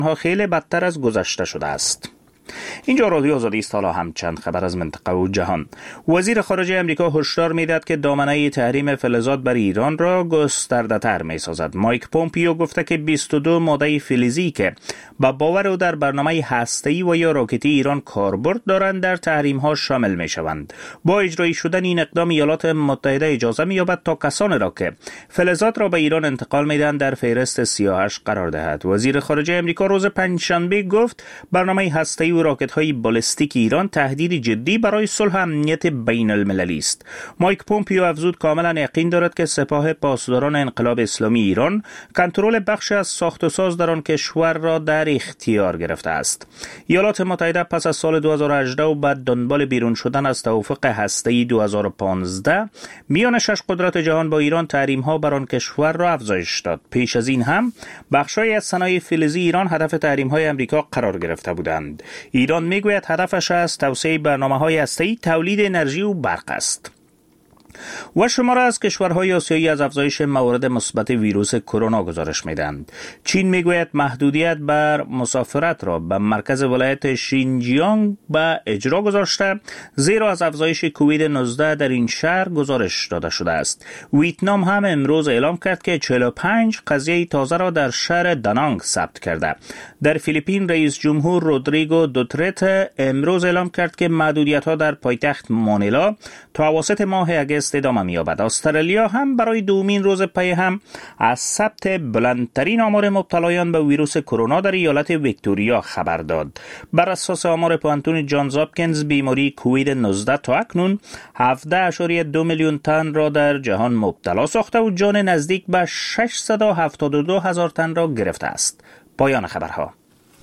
خیلی بدتر از گذشته شده است. اینجا رادیو آزادی است. حالا هم چند خبر از منطقه و جهان. وزیر خارجه امریکا هشدار می‌دهد که دامنه تحریم فلزات بر ایران را گسترده‌تر می‌سازد. مایک پومپیو گفته که 22 ماده فلزی که با باور او در برنامه هسته‌ای و یا راکتی ایران کاربرد دارند در تحریم‌ها شامل می‌شوند. با اجرایی شدن این اقدام ایالات متحده اجازه می‌یابد تا کسانی را که فلزات را به ایران انتقال می‌دهند در فهرست سیاهش قرار دهد. وزیر خارجه امریکا روز پنجشنبه گفت برنامه هسته‌ای و راکت‌های بالستیک ایران تهدیدی جدی برای صلح و امنیت بین المللی است. مایک پومپیو افزود کاملا یقین دارد که سپاه پاسداران انقلاب اسلامی ایران کنترل بخش از ساخت و ساز در آن کشور را در اختیار گرفته است. ایالات متحده پس از سال 2018 و بعد دنبال بیرون شدن از توافق هسته‌ای 2015 میان 6 قدرت جهان با ایران تحریم‌ها بر آن کشور را افزایش داد. پیش از این هم بخش‌هایی از صنایع فلزی ایران هدف تحریم‌های آمریکا قرار گرفته بودند. ایران میگوید هدفش از توسعه برنامه‌های هسته‌ای تولید انرژی و برق است. و شماره از کشورهای آسیایی از افزایش موارد مثبت ویروس کرونا گزارش میدهند. چین میگوید محدودیت بر مسافرت را به مرکز ولایت شینجیانگ به اجرا گذاشته، زیرا از افزایش کووید 19 در این شهر گزارش داده شده است. ویتنام هم امروز اعلام کرد که 45 قضیه تازه را در شهر دانانگ ثبت کرده. در فیلیپین رئیس جمهور رودریگو دوترته امروز اعلام کرد که محدودیت‌ها در پایتخت مانیلا تا اواسط ماه اگست ادامه می‌یابد. استرالیا هم برای دومین روز پی هم از ثبت بلندترین آمار مبتلایان به ویروس کرونا در ایالت ویکتوریا خبر داد. بر اساس آمار پوانتون جانز هاپکینز بیماری کووید 19 تا اکنون 17.2 میلیون تن را در جهان مبتلا ساخته و جان نزدیک به 672 هزار تن را گرفته است. پایان خبرها.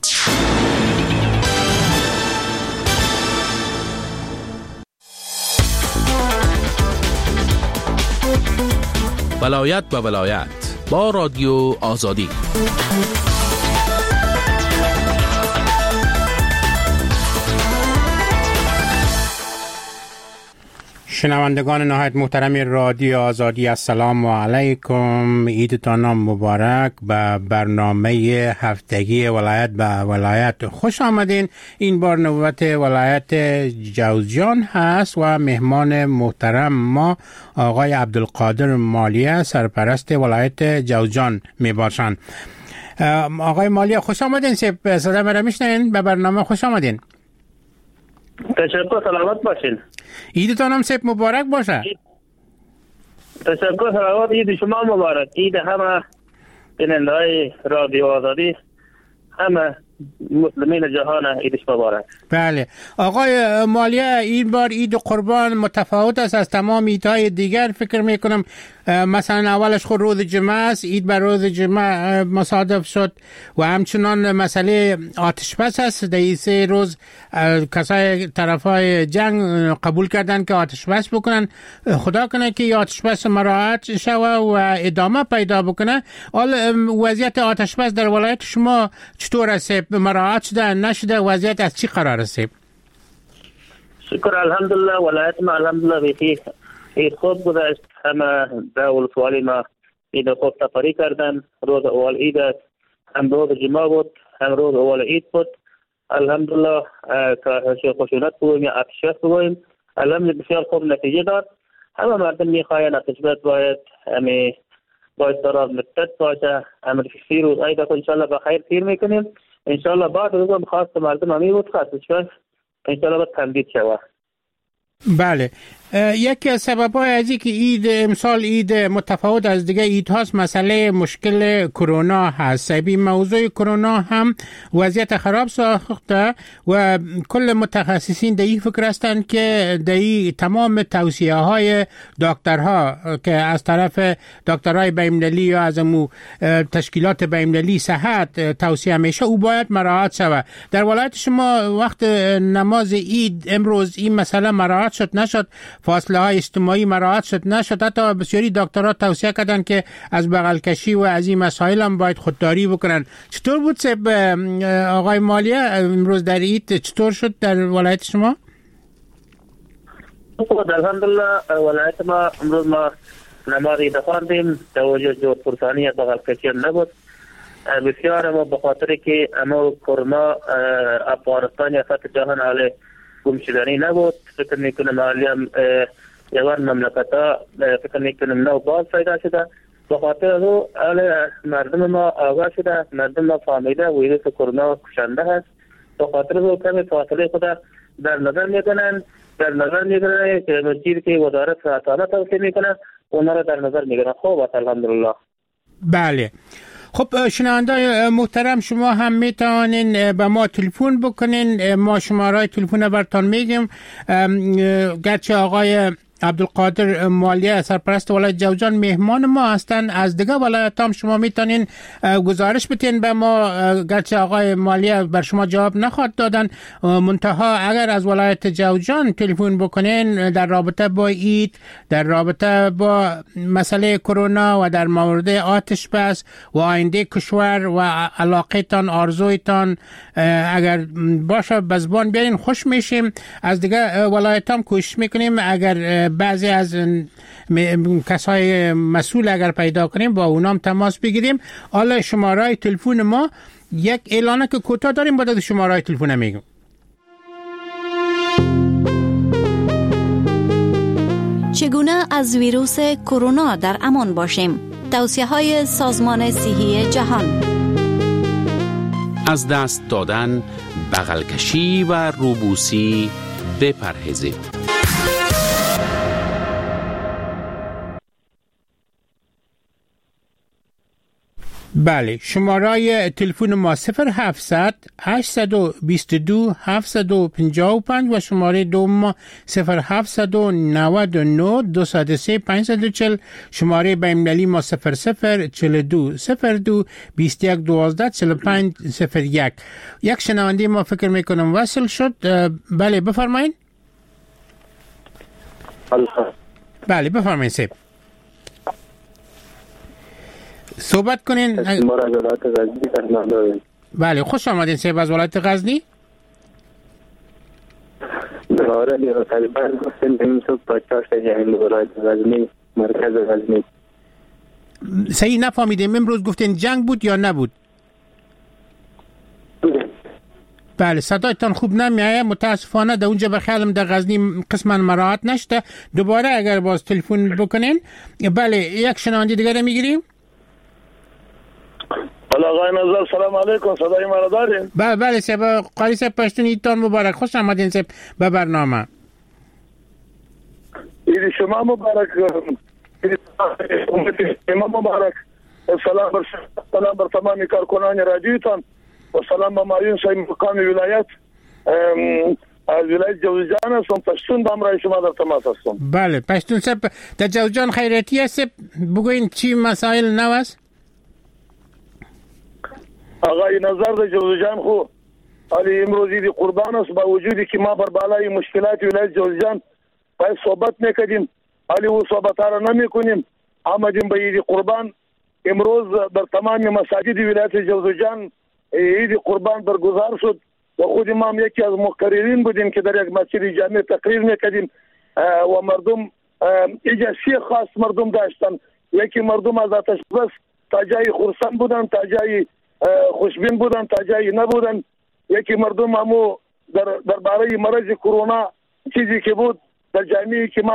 ولایت به ولایت با رادیو آزادی. شنوندگان نهایت محترم رادیو آزادی، السلام علیکم. عیدتان مبارک. به برنامه هفتگی ولایت به ولایت خوش آمدین. این بار نوبت ولایت جوزجان هست و مهمان محترم ما آقای عبدالقادر مالیه سرپرست ولایت جوزجان می باشند. آقای مالیه خوش آمدین. صدا مرا میشنین؟ به برنامه خوش آمدین. تشکر، سلامت باشین. عیدتان هم سپ مبارک باشه. تشکر، سلامت. عید شما مبارک. عید همه بیننده‌های رادیو آزادی، همه مسلمین جهان، عیدش مبارک. بله آقای مالیه، این بار عید قربان متفاوت است از تمام عیدهای دیگر. فکر میکنم مثلا اولش خود روز جمعه است، عید بر روز جمعه مصادف شد و همچنان مسئله آتش بس است. در این 3 روز کسای طرفای جنگ قبول کردن که آتش بس بکنن. خدا کنه که آتش بس مراعات شوه و ادامه پیدا بکنه. حال وضعیت آتش بس در ولایت شما چطور است؟ مراعات شده نشده؟ وضعیت از چی قرار است؟ شکر، الحمدلله. ولایت ما الحمدلله بخیر، عید خوب گذشت. همه در ولسوالی ما عید خوب تفریح کردن. روز اول عید است، هم روز جمعه بود، هم روز اول عید بود. الحمدلله که خشونت بگویم یا آتش بس بگویم، الحمدلله بسیار خوب نتیجه داد. همه مردم میخواین آتش بس باید دراز مدت باشه. همه 3 روز عید است، انشالله بخیر تیر میکنیم. انشالله بعد روزم خواست مردم همی بود خواستش بس انشالله باید تمدید شود. بله، یکی از سبب‌های از این که عید امسال عید متفاوت از دیگه عید هاست مسئله مشکل کرونا هست. این موضوع کرونا هم وضعیت خراب ساخته و کل متخصصین در این فکر هستند که در این تمام توصیه های دکترها که از طرف دکترهای بین‌المللی یا از تشکیلات بین‌المللی صحت توصیه میشه او باید مراعات شود. در ولایت شما وقت نماز عید امروز این مسئله مراعات شد نشد؟ فاصله های اجتماعی مراعات شد نشد؟ حتی بسیاری دکترها توصیه کردن که از بغل کشی و از این مسائل هم باید خودداری بکنن. چطور بود آقای مالیه امروز در عید؟ چطور شد در ولایت شما؟ الحمدلله ولایت ما امروز ما نماز عید خواندیم. توجه جور پرسانی بغل کشی نبود. بسیار ما به خاطر که اما کرونا افغانستان یا سطح جهان حال گمشدنی نبود. فکر میکنم حالی هم یوان مملکت ها فکر میکنم نو باز پیدا شده. به خاطر او مردم ما آگاه شده، مردم ما فهمیده ویروس کرونا کشنده هست. به خاطر او کمی فاصله خود در نظر میکنن که چیزی که وزارت صحت توصیه میکنه اونا رو در نظر میگیرن. خوب است الحمدلله. بله. خب شنوندای محترم، شما هم میتوانین به ما تلفن بکنین، ما شماره تلفن براتون میگیم. گرچه آقای عبدالقادر مالیه سرپرست ولایت جوزجان مهمان ما هستن، از دیگه ولایت هم شما میتونین گزارش بتین به ما. گرچه آقای مالیه بر شما جواب نخواد دادن، منتها اگر از ولایت جوزجان تلفن بکنین در رابطه با عید، در رابطه با مسئله کرونا و در مورد آتش بس و آینده کشور و علاقه تان، آرزویتان اگر باشه به زبان بیارین خوش میشیم. از دیگه ولایت هم کوشش میکنیم اگر بعضی از کسای مسئول اگر پیدا کنیم با اونام تماس بگیریم. حالا شماره تلفن ما یک اعلانه که کوتاه داریم، بعد شماره تلفن میگم. چگونه از ویروس کرونا در امان باشیم؟ توصیه‌های سازمان صحی جهان. از دست دادن، بغل کشی و روبوسی بپرهیزید. بله، شماره تلفن ما 0700 822 755 و شماره دوم 0799 203 540. شماره بین‌المللی ما 0042 02 21 12 45 01. یک شنونده ما فکر میکنم وصل شد. بله بفرمایید. بله بفرمایید سیب صحبت کنین. بله خوش آمدین سیب از ولایت غزنی. مرکز غزنی. صحیح نفهمیدیم امروز گفتین جنگ بود یا نبود؟ بله صدایتان خوب نمیایه متاسفانه. در اونجا بخیالم در غزنی قسما مراعات نشده. دوباره اگر باز تلفن بکنین. بله یک شنونده دیگه میگیریم. آقای نظر سلام علیکم، صدای ما را دارین؟ بله سیب قاری سیب پشتون ایتان مبارک، خوش آمدین سیب به برنامه. عید شما مبارک، امام مبارک. سلام بر تمامی کارکنان رادیوتان و سلام به معین صاحب مقام ولایت از ولایت جوزجان هستم. پشتون به همراه شما در تماس هستم. بله پشتون سیب در جوزجان خیریتی هست. بگوین چی مسائل نو است؟ آقای نظر در جوزجان خو علی امروز عید قربان است، با وجودی که ما بر بالای مشکلات ولایت جوزجان باید صحبت میکردیم علی و صحبت را نمیکنیم. آمدیم به عید قربان. امروز در تمام مساجد ولایت جوزجان عید قربان برگزار شد و خود ما هم یکی از مقررین بودیم که در یک مسجد جامع تقریر میکردیم و مردم اجازه خاص مردم داشتن. یکی مردم از آتش بس تا جای خرسان بودن، تا جای خوشبین بودن، تا جایی نبودن. یکی مردم همو در باره مرض کرونا چیزی که بود در جامعی که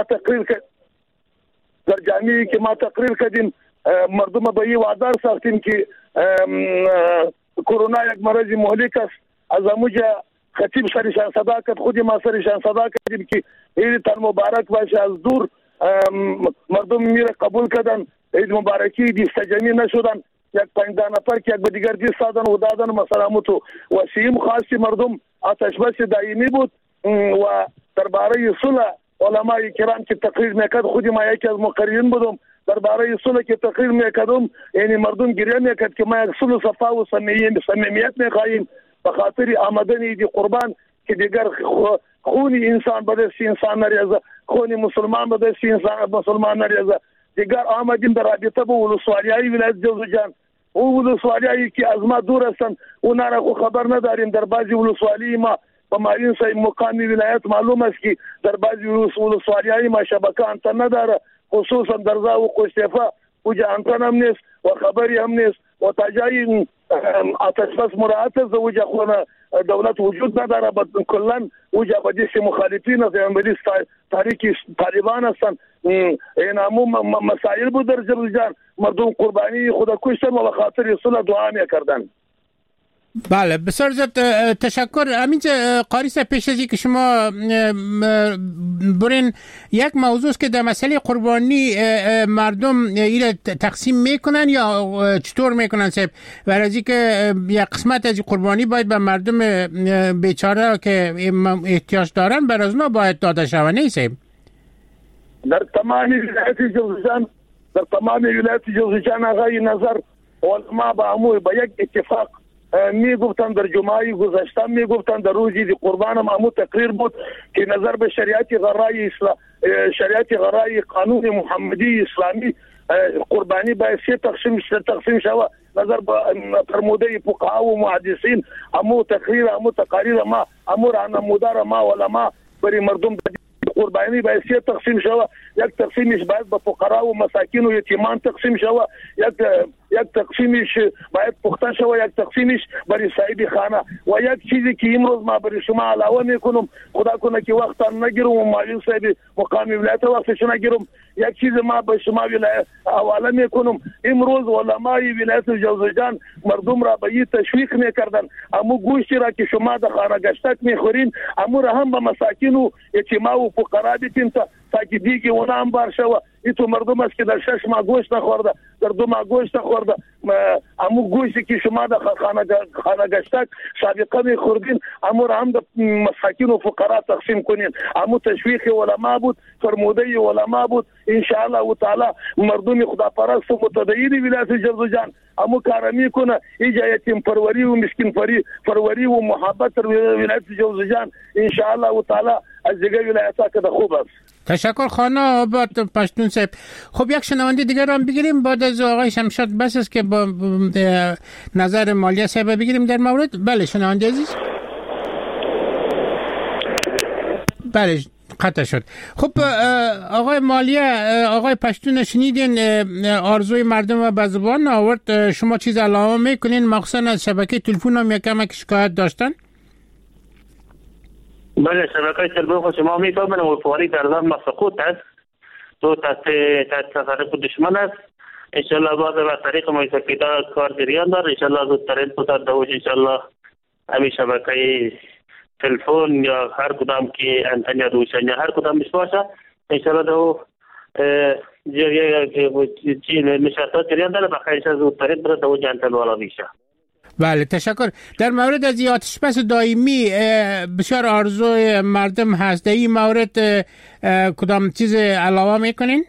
ما تقریر کردیم مردم به این وعده ساختیم که کرونا یک مرض مهلک است. از همونجا خطیب سرشان صدا کرد، خودی ما سرشان صدا کردیم که عیدتان مبارک باشه. از دور مردم میره قبول کردن، عید مبارکی دیستجمی نشدن. یک 15 نفر که یک به دیگر دیست دادن و دادن مسلامتو و سیم خاصی مردم آتش بس دائمی بود و درباره صلح علماء کرام که تقریر میکرد خودی ما یکی از مقررین بودم. درباره صلح که تقریر میکردم یعنی مردم گریه میکرد که ما یک صلح صفا و صمیمیت میخواهیم به خاطر آمدن عید قربان که دیگر خون انسان به دست انسان نریزه، خون مسلمان به دست مسلمان نریزه. دیگر آمدیم در رابطه با ولسوالیای ولایت جوزجان. او ولسوالیایی که از ما دور هستند اونا را خبر نداریم. در بعضی ولسوالی ما با معین صاحب مقام ولایت معلوم است که در بعضی ولسوالیای ما شبکه انتن نداره، خصوصا در زاو قشتفه کجا انتن هم نیست و خبری هم نیست و تا جای آتش بس مراعات از وجه خونه دولت وجود نداره کلا وجه بدیش مخالفین از بدیش تحریک طالبان هستند. این همون مسائل بود در جرجان مردم قربانی خدا کشتن و به خاطر صلح دعا میکردن. بله بسیار زیاد تشکر. همینجا قاری صاحب پیش از که شما برین یک موضوع است که در مسئله قربانی مردم این تقسیم میکنن یا چطور میکنن صاحب؟ برای که یک قسمت از قربانی باید به مردم بیچاره که احتیاج دارن برای اونا باید داده شود، نه صاحب؟ در تمام ولایت جوزجان آقای نظر علما با عموی با یک اتفاق می گفتن در جمعه گذشته می گفتن در روز عید قربان هم تقریر بود که نظر به شریعت غرای قانون محمدی اسلامی قربانی باید تقسیم شود. نظر به فرموده فقها و محدثین تقاریر ما راهنمودار ما علما برای مردم قربانی باید تقسیم شود. یک تقسیمش باید به فقرا و مساکین و یتیمان تقسیم شود، یک تقسیمش باید پخته شود، یک تقسیمش برای صاحب خانه. و یک چیزی که امروز ما برای شما علاوه میکنم، خدا کنه که وقت نگیرم و معلم صاحب مقام ولایت وقتش نگیرم، یک چیز ما به شما حواله میکنم. امروز علمای ولایت جوزجان مردم را به تشویق میکردن امو گوشتی را که شما در خانه گشتک میخورین امو را هم به مساکین و یتیما و فقرا بدین تا که دیگه اونا هم بار شوه. ایتو مردم است که در 6 ماه گوشت نخورده، در 2 ماه گوشت نخورده. امو گوشتی که شما در خانه گشتک سابقه میخوردین امو را هم در مساکین و فقرا تقسیم کنین. امو تشویق علما بود، فرموده علما بود. انشاءالله تعالی مردم خدا پرست و متدین ولایت جوزجان امو کار میکنه. ایجا یتیم پروری و مسکین پروری و محبت در ولایت جوزجان انشاءالله تعالی از دیگه ولایت‌ها که خوب است. تشکر خانه آباد پشتون صاحب. خب یک شنونده دیگر هم بگیریم بعد از آقای شمشاد بس است که با نظر مالیه صاحب بگیریم در مورد. بله شنونده عزیز. بله قطع شد. خب آقای مالیه، آقای پشتون شنیدین آرزوی مردم و به زبان آورد. شما چیز علاوه میکنین مخصوصا از شبکه تلفن هم یکم شکایت داشتن؟ بله شبکه تلفن شما میفهمن و فوری در زمان سقوط است تو تحت تصرف دشمن است. انشالله بعد به طریق موسیقیدا کار جریان دار انشالله زودتر انتظار داشت. انشالله همین شبکه تلفن یا هر کدام که انتن روشن یا هر کدامش باشه انشالله دو چیز نشاطات جریان داره بخیر زودتر بره دو جانتل والا میشه. بله تشکر. در مورد از آتش بس دائمی بسیار آرزوی مردم هست. در این مورد کدام چیز علاوه میکنین؟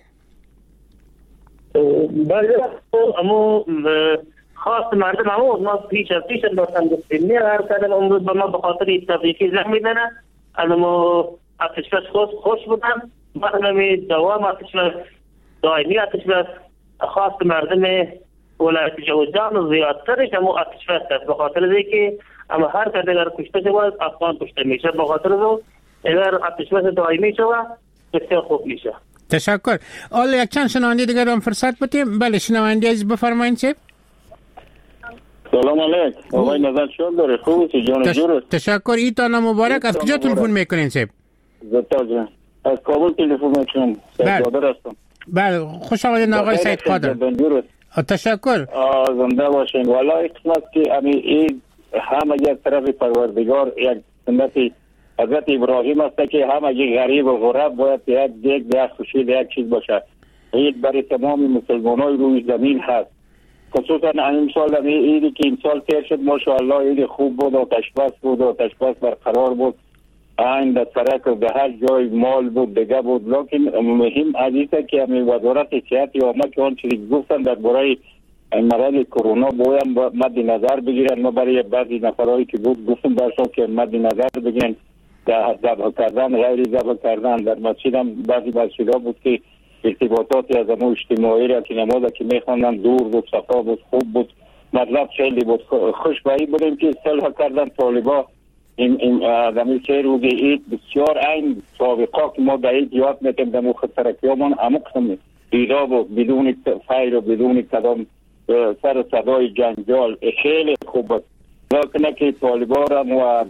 بله اما خاص مردم ما پیش داشتن گفتیم هر کدام امروز به ما به خاطر تبریکی زنگ میزنه. اما آتش بس خوش بودن برنامه دوام آتش بس دائمی آتش بس خاص مردم ولایت جوزجان زیادترش هم آتش بس است به خاطر اینکه اما هر کسی اگر کشته شود افغان کشته میشه. به خاطر او اگر آتش بس دائمی شود بسیار خوب میشه. تشکر. حالا یک چند شنونده دیگر هم فرصت بدیم. بله شنونده عزیز بفرمایید صاحب. سلام علیکم. آقای نظر شد داره خوبی جان جور. تشکر. ایتان مبارک. از کجا تلفن میکنین صاحب؟ زتا جان از کابل تلفن میکنم. سعادت هستم. بله خوش آمدید آقای سعید قادر. تشکر. زنده باشین. والله قسمت که این همه یک طرف پروردگار یک سنت حضرت ابراهیم است که همه غریب و غرب باید یک خوشی یک چیز باشه. عید برای تمام مسلمانای روی زمین هست. خصوصا این سال عیدی که این سال تیر شد ماشاءالله عید خوب بود، آتش بس بود، آتش بس برقرار بود. این در سرک در هر جای مال بود دیگه بود. لیکن مهم عزیزه که همین وزارت صحت یا ما که آن چیزی گفتن در برای مرض کرونا باید مد نظر بگیرن. ما برای بعضی نفرهایی که بود گفتم برشون که مد نظر بگیرن در ذبح کردن غیر ذبح کردن. در مسجد هم بعضی مسجدها بود که ارتباطات از امو اجتماعی را که نماز که میخواندن دور بود، صفا بود، خوب بود، مطلب خیلی بود. خوش بایی بودیم که صلح کردن طالبا این آدمی که روی عید بسیار این سابقا که ما در عید یاد میتیم در مخ ترکیامون عمق هم ایدا بود بدون فیر و بدون کدام سر صدای جنجال خیلی خوب است. لکنه که طالبان و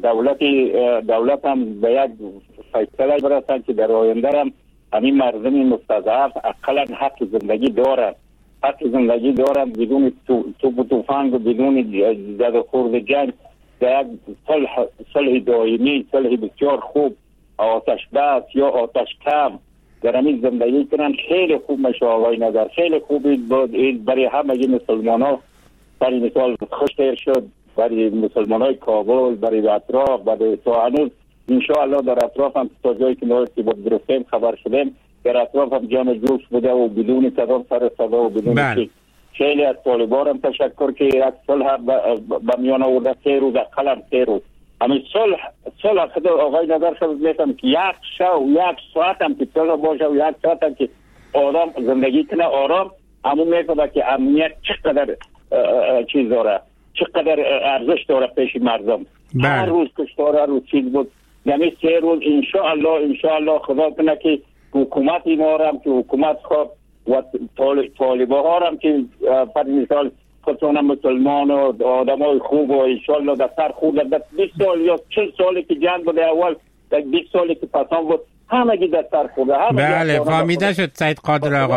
دولت هم به یک فیصله برسن که در آینده هم همین مردم مستضعف اقلا حق زندگی دارند. حق زندگی دارند بدون توپ و تفنگ و بدون زد و خورد جنگ. در یک صلح دائمی، صلح بسیار خوب، آتش بس یا آتش کم در همین زندگی کنن. خیلی خوب میشه آقای نظر، خیلی خوبی برای همه مسلمان ها. برای مثال خوش تیر شد برای مسلمان های کابل، برای اطراف، برای تا هنوز انشاءالله در اطراف هم تا جایی که ما گرفتیم خبر شدیم در اطراف هم جمع جوش بوده و بدون صدا سر صدا و بدون چیز. خیلی از طالبان هم تشکر که یک صلح به میان آورده 3 روز اقلا 3 روز. همین صلح خدا آقای نظر شد میتونم که یک ساعت هم که صلح باشه و یک ساعت هم که آرام زندگی کنه آرام، همون میفهمه که امنیت چقدر چیز داره، چقدر ارزش داره پیش مردم. هر روز کشتار، هر روز چیز بود. یعنی 3 روز انشاءالله خدا کنه که حکومت ما هم که حکومت خواب و طالبان ها هم که پر مثال خودتون مسلمان و آدم های خوب و انشاءالله در سر خود در 20 سال یا 40 سالی که جنگ بوده اول در 20 سالی که پسان بود همگی در سر خوده. بله فهمیده شد سید قادر آقا.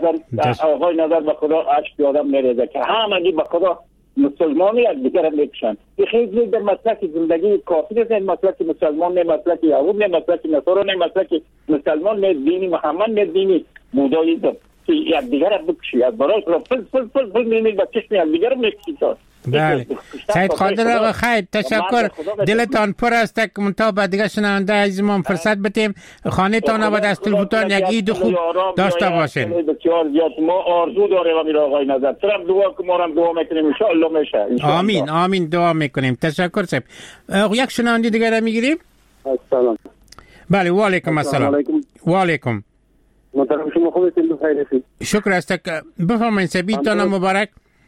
آقای نظر به خدا عشق آدم میریزه که همگی به خدا مسلمانی یک دیگر هم میکشن. خیلی در مسلک زندگی کافی نیست، مسلک مسلمان نه، مسلک یهود نه، مسلک نصارا نه، مسلک مسلمان نه، دینی محمد نه، دینی بوداییسم که یک دیگر هم بکشی از برای فل میمید و چشم یک دیگر هم میکشی. بله سید قادر آقا خیر تشکر، دلتان پر است که منتها به دیگه شنونده عزیزم فرصت بدیم. خانه تان و دست تلفن یک عید خوب داشته باشین. بسیار زیاد ما آرزو داریم امیر آقای نظر، طرف دعا که ما هم دعا میکنیم ان شاء الله میشه. آمین دعا میکنیم. تشکر صاحب. یک شنونده دیگه را میگیریم. سلام. بله و علیکم السلام. و علیکم. محترم شما خوبید؟ بخیر هستید؟ شکر است. بفرمایید سبیلتان مبارک.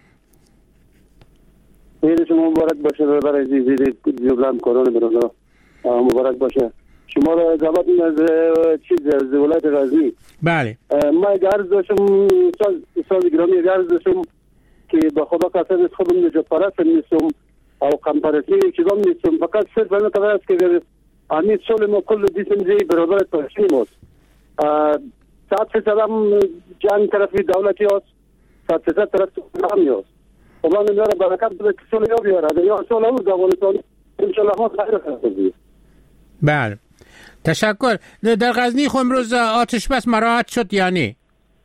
عید شما مبارک باشه برای عزیز جبران کرونا برادر مبارک باشه. شما را اجابت از از ولایت غزنی. بله ما عرض داشتم استاد گرامی عرض داشتم که به خدا قسم خودم نجات پرست نیستم او کم پرستی چیزام نیستم، فقط صرف اون قدر است که همین سال ما کل دیسم زی برادر پرستی موست ساعت سلام جان طرفی دولتی است، ساعت طرف نامی است. خدا نمیاره برکت بده که سال یا بیاره یا سال هم داوانتان انشالله ما خیر کنید. بله تشکر. در غزنی خو امروز آتش بس مراعات شد یا نه؟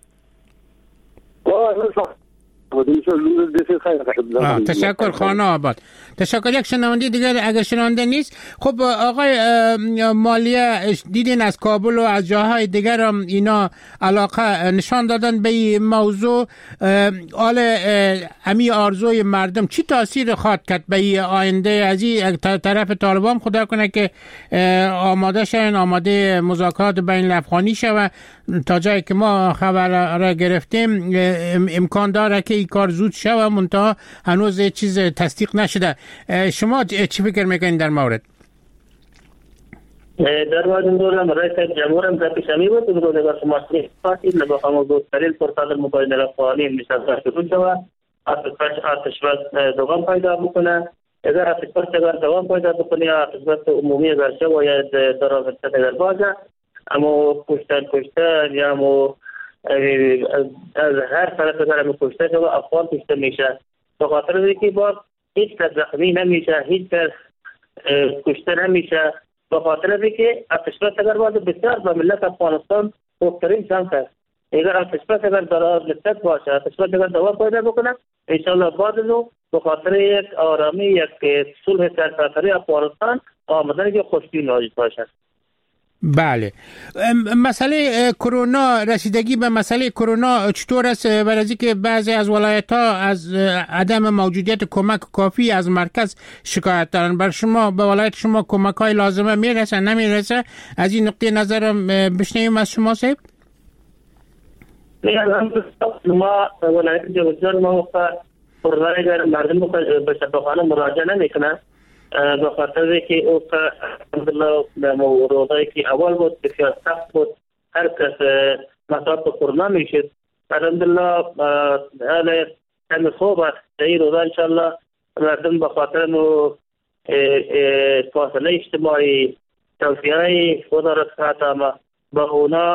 تشکر خانه آباد. تشکر. یک شنونده دیگر اگر شنونده نیست. خب آقای مالیه دیدین از کابل و از جاهای دیگر هم اینا علاقه نشان دادن به این موضوع. حال امی آرزوی مردم چی تاثیر خواهد کرد به این آینده از این طرف طالبان؟ خدا کنه که آماده شن، آماده مذاکرات بین الافغانی شو. تا جایی که ما خبر را گرفتیم امکان داره که این کار زود شوه، منتها هنوز چیز تصدیق نشده. شما چی فکر میکنید در مورد؟ در مورد این دورم رئیس جمهور هم در پیشمی بود و دو نگاه شماسی فاسد لبا خموزو تریل پرتال مباین الافغانی نشسته شروع شوه. آتش بس دوام پیدا بکنه. اگر آتش بس اگر دوام پیدا بکنه یا آتش بس عمومی اگر شوه یا دراغت اگر باشه، اما کشتن یا مو از هر طرف اگر کشتن شوه افغان کشته میشه. به خاطر اینکه باز هیچ کس زخمی نمیشه، هیچ کس کشته نمیشه. به خاطر اینکه آتش بس اگر باشه بسیار به ملت افغانستان بهترین شانس است. اگر آتش بس اگر درازت باشه، آتش بس اگر دوام پیدا بکنه انشالله بعدو به خاطر یک آرامی، یک صلح سرتاسری افغانستان آمدن که خوشبین ناجد باشه. بله. مسئله کرونا، رسیدگی به مسئله کرونا چطور است؟ برای که بعضی از ولایت‌ها از عدم موجودیت کمک کافی از مرکز شکایت دارن. بر شما به ولایت شما کمک‌های لازمه میرسه نمیرسه؟ از این نقطه نظر بشنویم از شما صاحب. ما ولایت جوزجان ما پرورای در مردم به شفاخانه مراجعه نمیکنه به خاطر که او الحمدلله در موردهایی که اول بود بسیار سخت بود، هر کس مصاب کرونا میشد. الحمدلله همین خوب است. در این روزا انشالله مردم به خاطر فاصله اجتماعی توصیه های وزارت صحت اما با اونا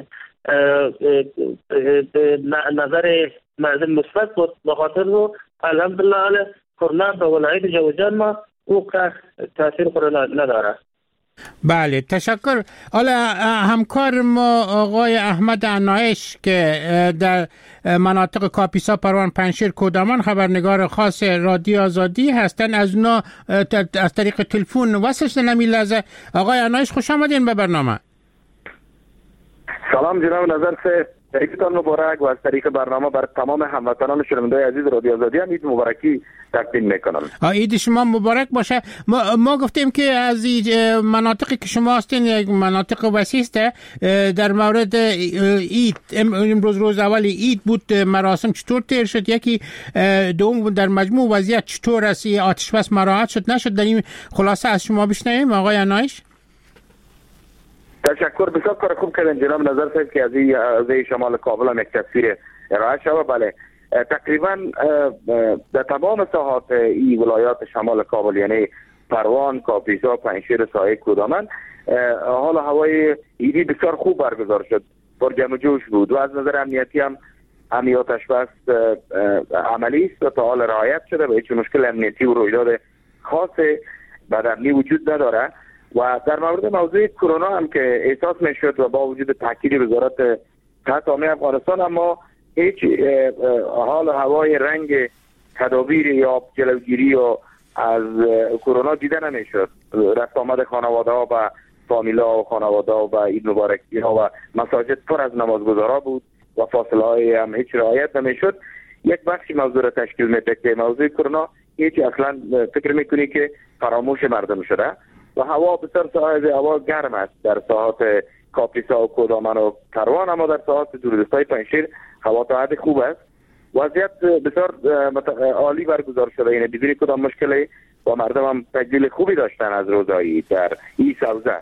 نظر مردم مثبت بود. به خاطر رو الحمدلله کرونا به ولایت جوزجان ما او تاثیر کرونا نداره. بله تشکر. حالا همکار ما آقای احمد عنایش که در مناطق کاپیسا، پروان، پنجشیر، کودمان خبرنگار خاص رادیو آزادی هستند، از اونا از طریق تلفن وصلش نمی لحظه. آقای عنایش خوش آمدین به برنامه. سلام جناب نظر سے عیدتان مبارک و از طریق برنامه بر تمام هموطنان شنونده عزیز رادیو آزادی هم عید مبارکی تقدیم میکنم. عید شما مبارک باشه. ما گفتیم که از مناطقی که شما هستین یک مناطق وسیع است. در مورد عید، امروز روز اول عید بود، مراسم چطور تیر شد؟ یکی دوم در مجموع وضعیت چطور است؟ آتش بس مراعات شد نشد؟ در این خلاصه از شما بشنویم آقای عنایش. تشکر، بسیار کار خوب کردن جناب نظر صاحب که از این شمال کابل هم یک تصویر ارائه شد. بله تقریبا در تمام ساحات این ولایات شمال کابل یعنی پروان، کاپیسا، پنجشیر، سایه، کودمان حال هوای عیدی بسیار خوب برگزار شد، پر جمع جوش بود و از نظر امنیتی هم آتش بس عملی است و تا حال رعایت شده و هیچ مشکل امنیتی و رویداد خاص بدامنی وجود نداره. و در مورد موضوع کرونا هم که احساس میشد و با وجود تاکید وزارت صحت عامه افغانستان اما هیچ حال هوای رنگ تدابیر یا جلوگیری و از کرونا دیده نمیشد. رفت آمد خانواده ها و فامیلا و خانواده ها و عید مبارکی ها و مساجد پر از نمازگزارا بود و فاصله های هم هیچ رعایت نمیشد. یک بخشی موضوع را تشکیل میده که موضوع کرونا هیچ اصلا فکر میکنی که فراموش مردم شده و هوا بسیار هوا گرم است در ساحات کاپیسا و کودمان و پروان، اما در ساحات دوردستای پنجشیر هوا تا حد خوب است. وضعیت بسیار عالی برگزار شده، یعنی بدون کدام مشکلی و مردم هم تجلیل خوبی داشتن از روزایی در این سوزه.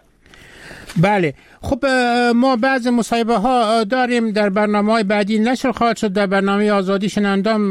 بله خب ما بعض مصاحبه ها داریم در برنامه های بعدی نشر خواهد شد. در برنامه آزادی شنوندان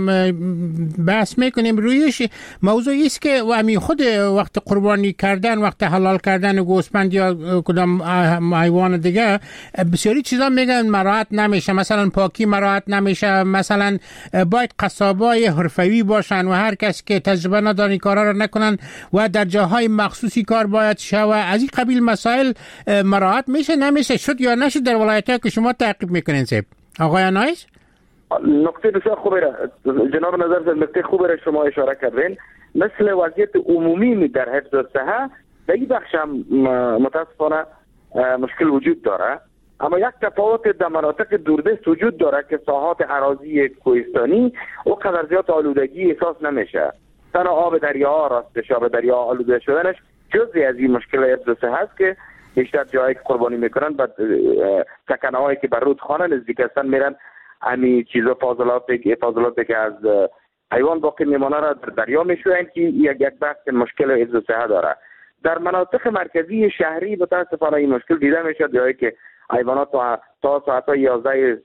بحث میکنیم رویش. موضوع است که و خود وقت قربانی کردن، وقت حلال کردن گوسفند یا کدام حیوان دیگه بسیاری چیزا میگن مراعات نمیشه، مثلا پاکی مراعات نمیشه، مثلا باید قصابای حرفه‌ای باشن و هر کس که تجربه نداره کارا رو نکنن و در جاهای مخصوصی کار باید شه و از این قبیل مسائل مراعات میشه نمیشه، شد یا نشد در ولایت‌ها که شما تعقیب میکنین صاحب؟ آقای عنایش نقطه بسیار خوبه جناب نظر، نقطه خوبه را شما اشاره کردین. مثل وضعیت عمومی در حفظ صحه در این بخش هم متاسفانه مشکل وجود داره، اما یک تفاوت در مناطق دوردست وجود داره که ساحات اراضی کوهستانی و قدر زیاد آلودگی احساس نمیشه. تنها آب دریا راستش آب دریا آلوده شدنش جزئی از این مشکل حفظ صحه است که بیشتر جایی که قربانی میکنن بعد سکنه هایی که بر رودخانه نزدیک هستن میرن همین چیزا فاضلاتی که از حیوان باقی میمانه را در دریا میشوین که یک بحث مشکل حفظ صحه داره. در مناطق مرکزی شهری متاسفانه این مشکل دیده میشه، جایی که حیوانات تا ساعت 11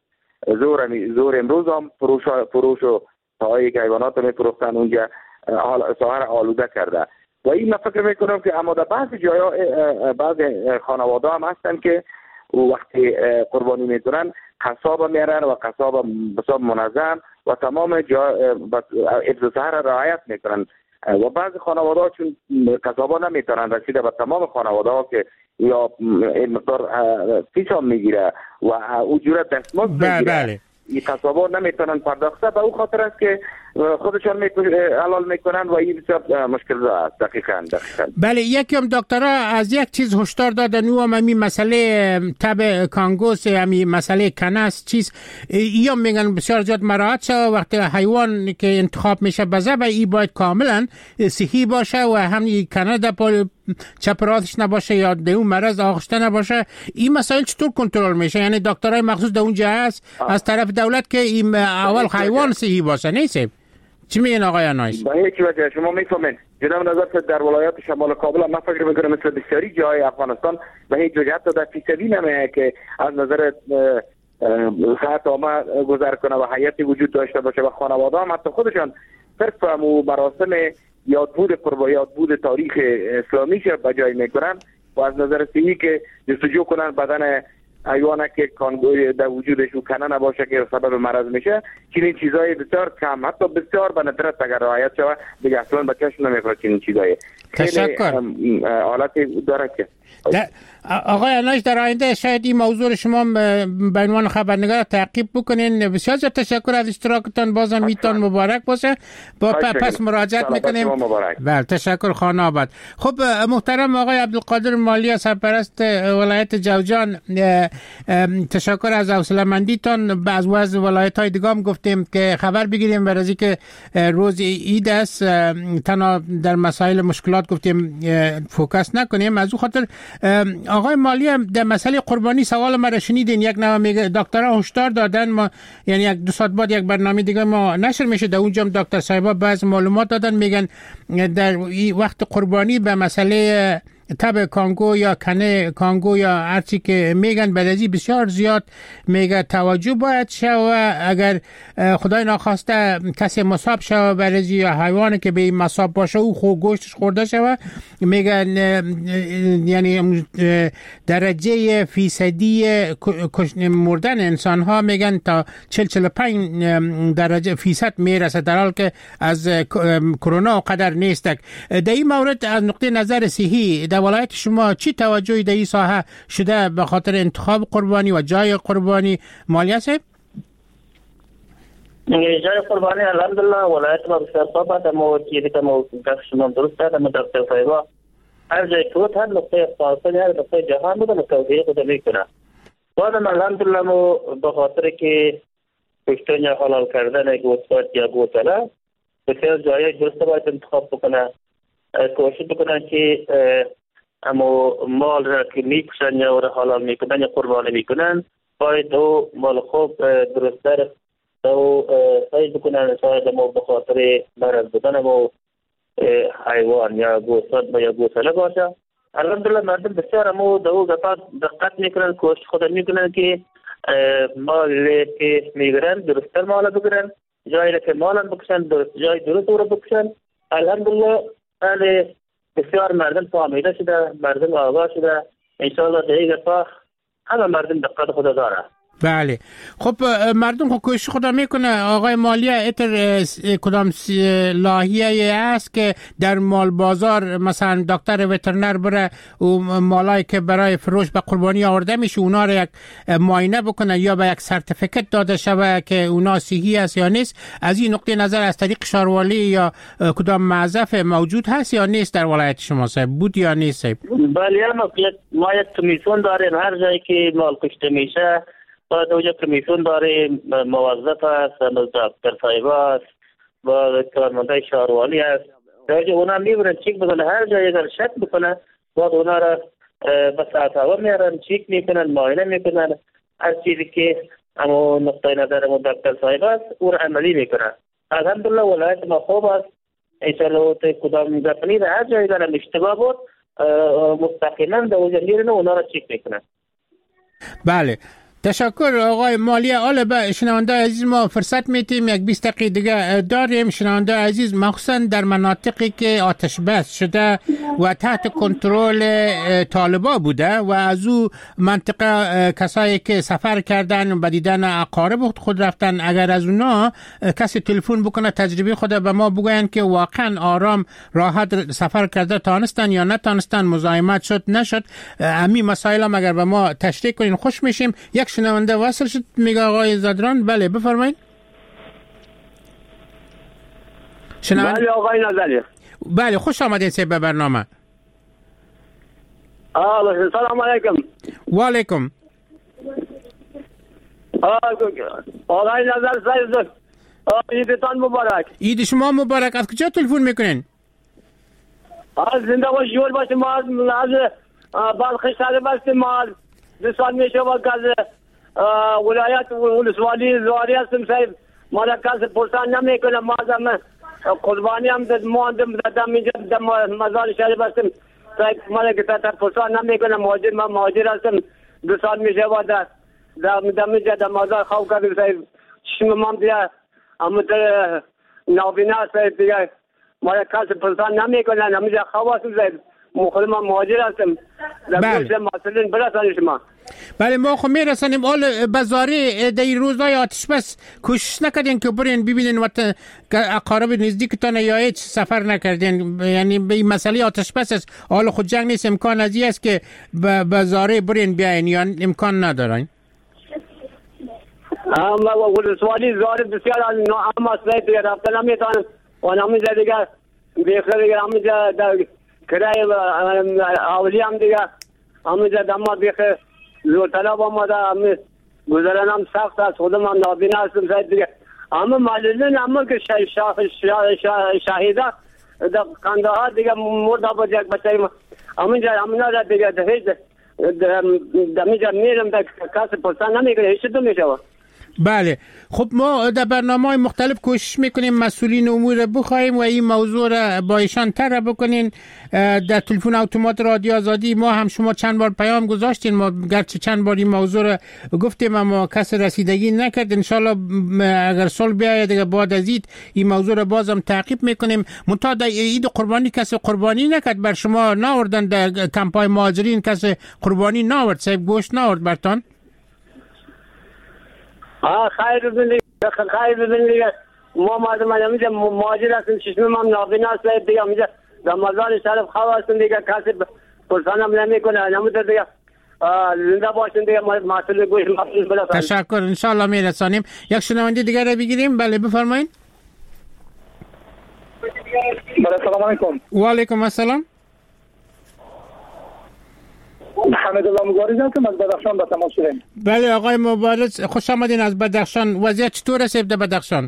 ظهر امروز هم فروش و تاهایی که حیوانات میفروختن اونجا ساحه آلوده کرده. و این من فکر میکنم که اما در بعضی جایا بعضی خانواده هم هستن که وقتی قربانی میکنن قصاب میارن و قصاب بسیار منظم و تمام حفظ صحه را رعایت میکنن و بعضی خانواده ها چون قصابا نمیتونن رسیده به تمام خانواده ها که یا این مقدار فیش هم میگیره و او جورت دستمزد میگیره، این قصابا نمیتونن پرداخته به او خاطر است که خودشان حلال میکنن و این بسیار مشکل است. دقیقاً بله. یکی هم دکترها از یک چیز هشدار دادن و همین مسئله تب کانگوس، همین مسئله کنس چیز یا میگن بسیار زیاد مراعات شه وقتی حیوان که انتخاب میشه بزه و این باید کاملا صحی باشه و همین کنه در پای چپ راستش نباشه یا در اون مرض آغشته نباشه. این مسائل چطور کنترل میشه؟ یعنی دکترای مخصوص در اونجا هست از طرف دولت که این اول حیوان صحی باشه نیست؟ چی میگن آقای عنایش؟ به هیچ وجه شما میفهمین جناب نظر در ولایات شمال کابل من فکر میکنم مثل بسیاری جای افغانستان به هیچ وجه حتی در فیصدی نمیه که از نظر خاتمه گذر کنه و حیاتی وجود داشته باشه و خانواده هم حتی خودشان صرف مراسم یادبود تاریخ اسلامیش به جای میکنن و از نظر صحی که جستجو کنن بدن حیوانی که کانگوی در وجودش کنه نباشه که سبب مرض میشه. چنین چیزای بسیار کم، حتی بسیار به ندرت اگر رعایت شود دیگه اصلا بچه‌ش نمیفهمه چنین چیزای. تشکر. حالتی داره که آقای اناش در آینده شاید این موضوع شما به عنوان خبرنگار تعقیب بکنین. بسیار تشکر از اشتراکتان، بازم میتون مبارک باشه. پس مراجعت میکنیم. بله تشکر خانه آباد. خب محترم آقای عبدالقادر مالی سرپرست ولایت جوزجان، تشکر از حوصله‌مندیتان. از وضع ولایت‌های دیگه هم گفتیم که خبر بگیریم برای اینکه روز عید است، تنها در مسائل مشکلات گفتیم فوکس نکنیم. از اون خاطر آقای مالی در مسئله قربانی سوال ما را شنیدین. یک نوع میگه دکترها هشدار دادن، ما یعنی یک دو ساعت بعد یک برنامه دیگه ما نشر میشه، در اونجا دکتر صاحبا بعض معلومات دادن، میگن در وقت قربانی به مسئله تب کانگو یا کنه کانگو یا هرچی که میگن برازی بسیار زیاد میگه توجه باید شود. اگر خدای ناخواسته کسی مصاب شود برازی یا حیوانی که به این مصاب باشه او گوشتش خورده شود، میگن یعنی درجه فیصدی مردن انسان ها میگن تا 40-45 درجه فیصد میرسه، در حال که از کرونا قدر نیست. در این مورد از نقطه نظر صحی در ولایت شما چی توجهی در این ساحه شده به خاطر انتخاب قربانی و جای قربانی؟ مالی هست؟ جای قربانی الحمدلله ولایت ما بسیار خوب است. ما چیزی که ما شما درست است، ما دکتر صاحبا هر جای توت هر نقطه خاصی هر نقطه جهان بوده توضیح خود میکنه. بعدم الحمدلله ما به خاطر که پشتون یا حلال کردن گوسفند یا گوساله بسیار جای درست باید انتخاب بکنه، کوشش بکنن که اما مال را که میکشن یا را حلال میکنن یا قربانی میکنن باید او مال خوب درست‌تر او سعی بکنن شاید ما به خاطر مرض بودن ما حیوان یا گوسفند یا گوساله باشه. الحمدلله مردم بسیار اما دو دقت میکنن، کوشش خود میکنن که مال که میگیرن درست‌تر مال بگیرن، جایی که مال بکشن جای درست رو بکشن. الحمدلله بسیار مردم فهمیده شده، مردم آگاه شده. انشاءالله دیگه پا همه مردم دقت خود داره. بله خب مردم خب کوشش خدا میکنه. آقای مالیه اتر کدام لاحیه است که در مال بازار مثلا دکتر وترنر بره و مالایی که برای فروش به قربانی آورده میشه اونا رو یک معاینه بکنه یا به یک سرتیفیکت داده شوه که اونا صحیح است یا نیست؟ از این نقطه نظر از طریق شاروالی یا کدام معزف موجود هست یا نیست در ولایت شما صاحب؟ بود یا نیست صاحب؟ بله ما یک کمیسیون داریم، هر جایی که مال کشته میشه باید اوجا کمیسیون داریم، موظف است، دکتر صاحب است و کارمنده شهروالی است. اوجا اونا میبرن چیک بکنن، هر جایی اگر شک بکنن باید اونا را به ساعتها میارن، چیک میکنن، معاینه میکنن، هر چیزی که اما نقطه نظر ما دکتر صاحب است او را عملی میکنن. الحمدلله ولایت ما خوب است. انشاءالله کدام دفنی در هر جایی اگر اشتباه بود مستقیما در اوجا میرن و اونا را چیک میکنن. بله تشکر آقای مالیه. حالا به شنونده عزیز ما فرصت میتیم یک 20 دقیقه دیگه داریم. شنونده عزیز مخصوصا در مناطقی که آتش بس شده و تحت کنترل طالبا بوده و از او منطقه کسایی که سفر کردن و به دیدن اقارب خود رفتن، اگر از اونا کسی تلفن بکنه تجربه خود به ما بگوین که واقعا آرام راحت سفر کرده، تانستن یا نتانستن، مزاحمت شد نشد، همین مسائل هم اگر به ما تشریح کنین خوش میشیم. یک شنونده وصل شد، میگه آقای زدران. بله بفرمایید. بله آقای نظری. بله خوش آمدید به برنامه. سلام علیکم. و علیکم. آقای نظر سایز عیدتان مبارک. عید شما مبارک. از کجا تلفن میکنین؟ از زنده باش جور باش. ما از بالخش سالم هستیم. ما دوستان میشه و از ولایت ولسوالی زواری هستم صاحب. ما را کسی پرسان نمیکنه. ما از قربانی هم دادم اینجا مزار شریف هستم صاحب. ما را که پرسان نمیکنه. مهاجر هستم. دوستان میشه و در مازار خواب کردیم سایب چشم ما دیگه اما در نابینا سایب دیگه ما یک کس پرسان نمیکنن همینجا خواب هستم سایب خود ما مهاجر هستم در گوشت مسئولین برسانیم شما. بله ما خب میرسانیم. اول بازاری در این روزهای آتش بس کوشش نکردین که برین ببینین وقت اقارب نزدیکتان یا هیچ سفر نکردین؟ یعنی به این مسئله آتش بس است، حال خود جنگ نیست، امکان ازی است که بازاری برین بیاین یا امکان ندارین؟ سوالی زاره بسیار اما سایت دیگه رفتن نمیتونم و همینجا دیگه بیخیر دیگه همینجا در کرای اولی هم دیگه همینجا دما بیخیر زور طلب آمده همین گذرن هم سخت است، خودم هم نابینا هستم سایت دیگه اما معلولین اما که شهیده در قندهار دیگه مرد با یک بچه ما همینجا را دیگه هیچ دمیجا میرم در کسی پرسان نمیکنه هیچ دو میشه. بله خب ما در برنامه‌های مختلف کوشش میکنیم مسئولین امور بخوایم و این موضوع را با ایشان طرح بکنین. در تلفن اتومات رادیو آزادی ما هم شما چند بار پیام گذاشتین، ما گرچه چند بار این موضوع را گفتیم اما کس رسیدگی نکرد. انشالله اگر صلح بیاید بعد از این موضوع را بازم تعقیب میکنیم. منتها در عید قربانی کسی قربانی نکرد، بر شما ناوردن در کمپای مهاجرین کسی قربانی ناورد؟ صاحب گوشت ناورد برتان؟ خیر ببینید ما مردم همیشه مهاجر هستیم، چشم ما نابینا است دیگه همیشه در مزار شرف خواه هستیم دیگه کسی پرسان هم نمیکنه همیشه دیگه زنده باشین دیگه مسئول گوش مسئول بلا. تشکر، انشالله میرسانیم. یک شنونده دیگر را بگیریم. بله بفرمایید. بله سلام علیکم. و علیکم السلام. حمید الله مبارز هستم از بدخشان به تماس شدیم. بله آقای مبارز خوش آمدین از بدخشان. وضعیت چطور است در بدخشان؟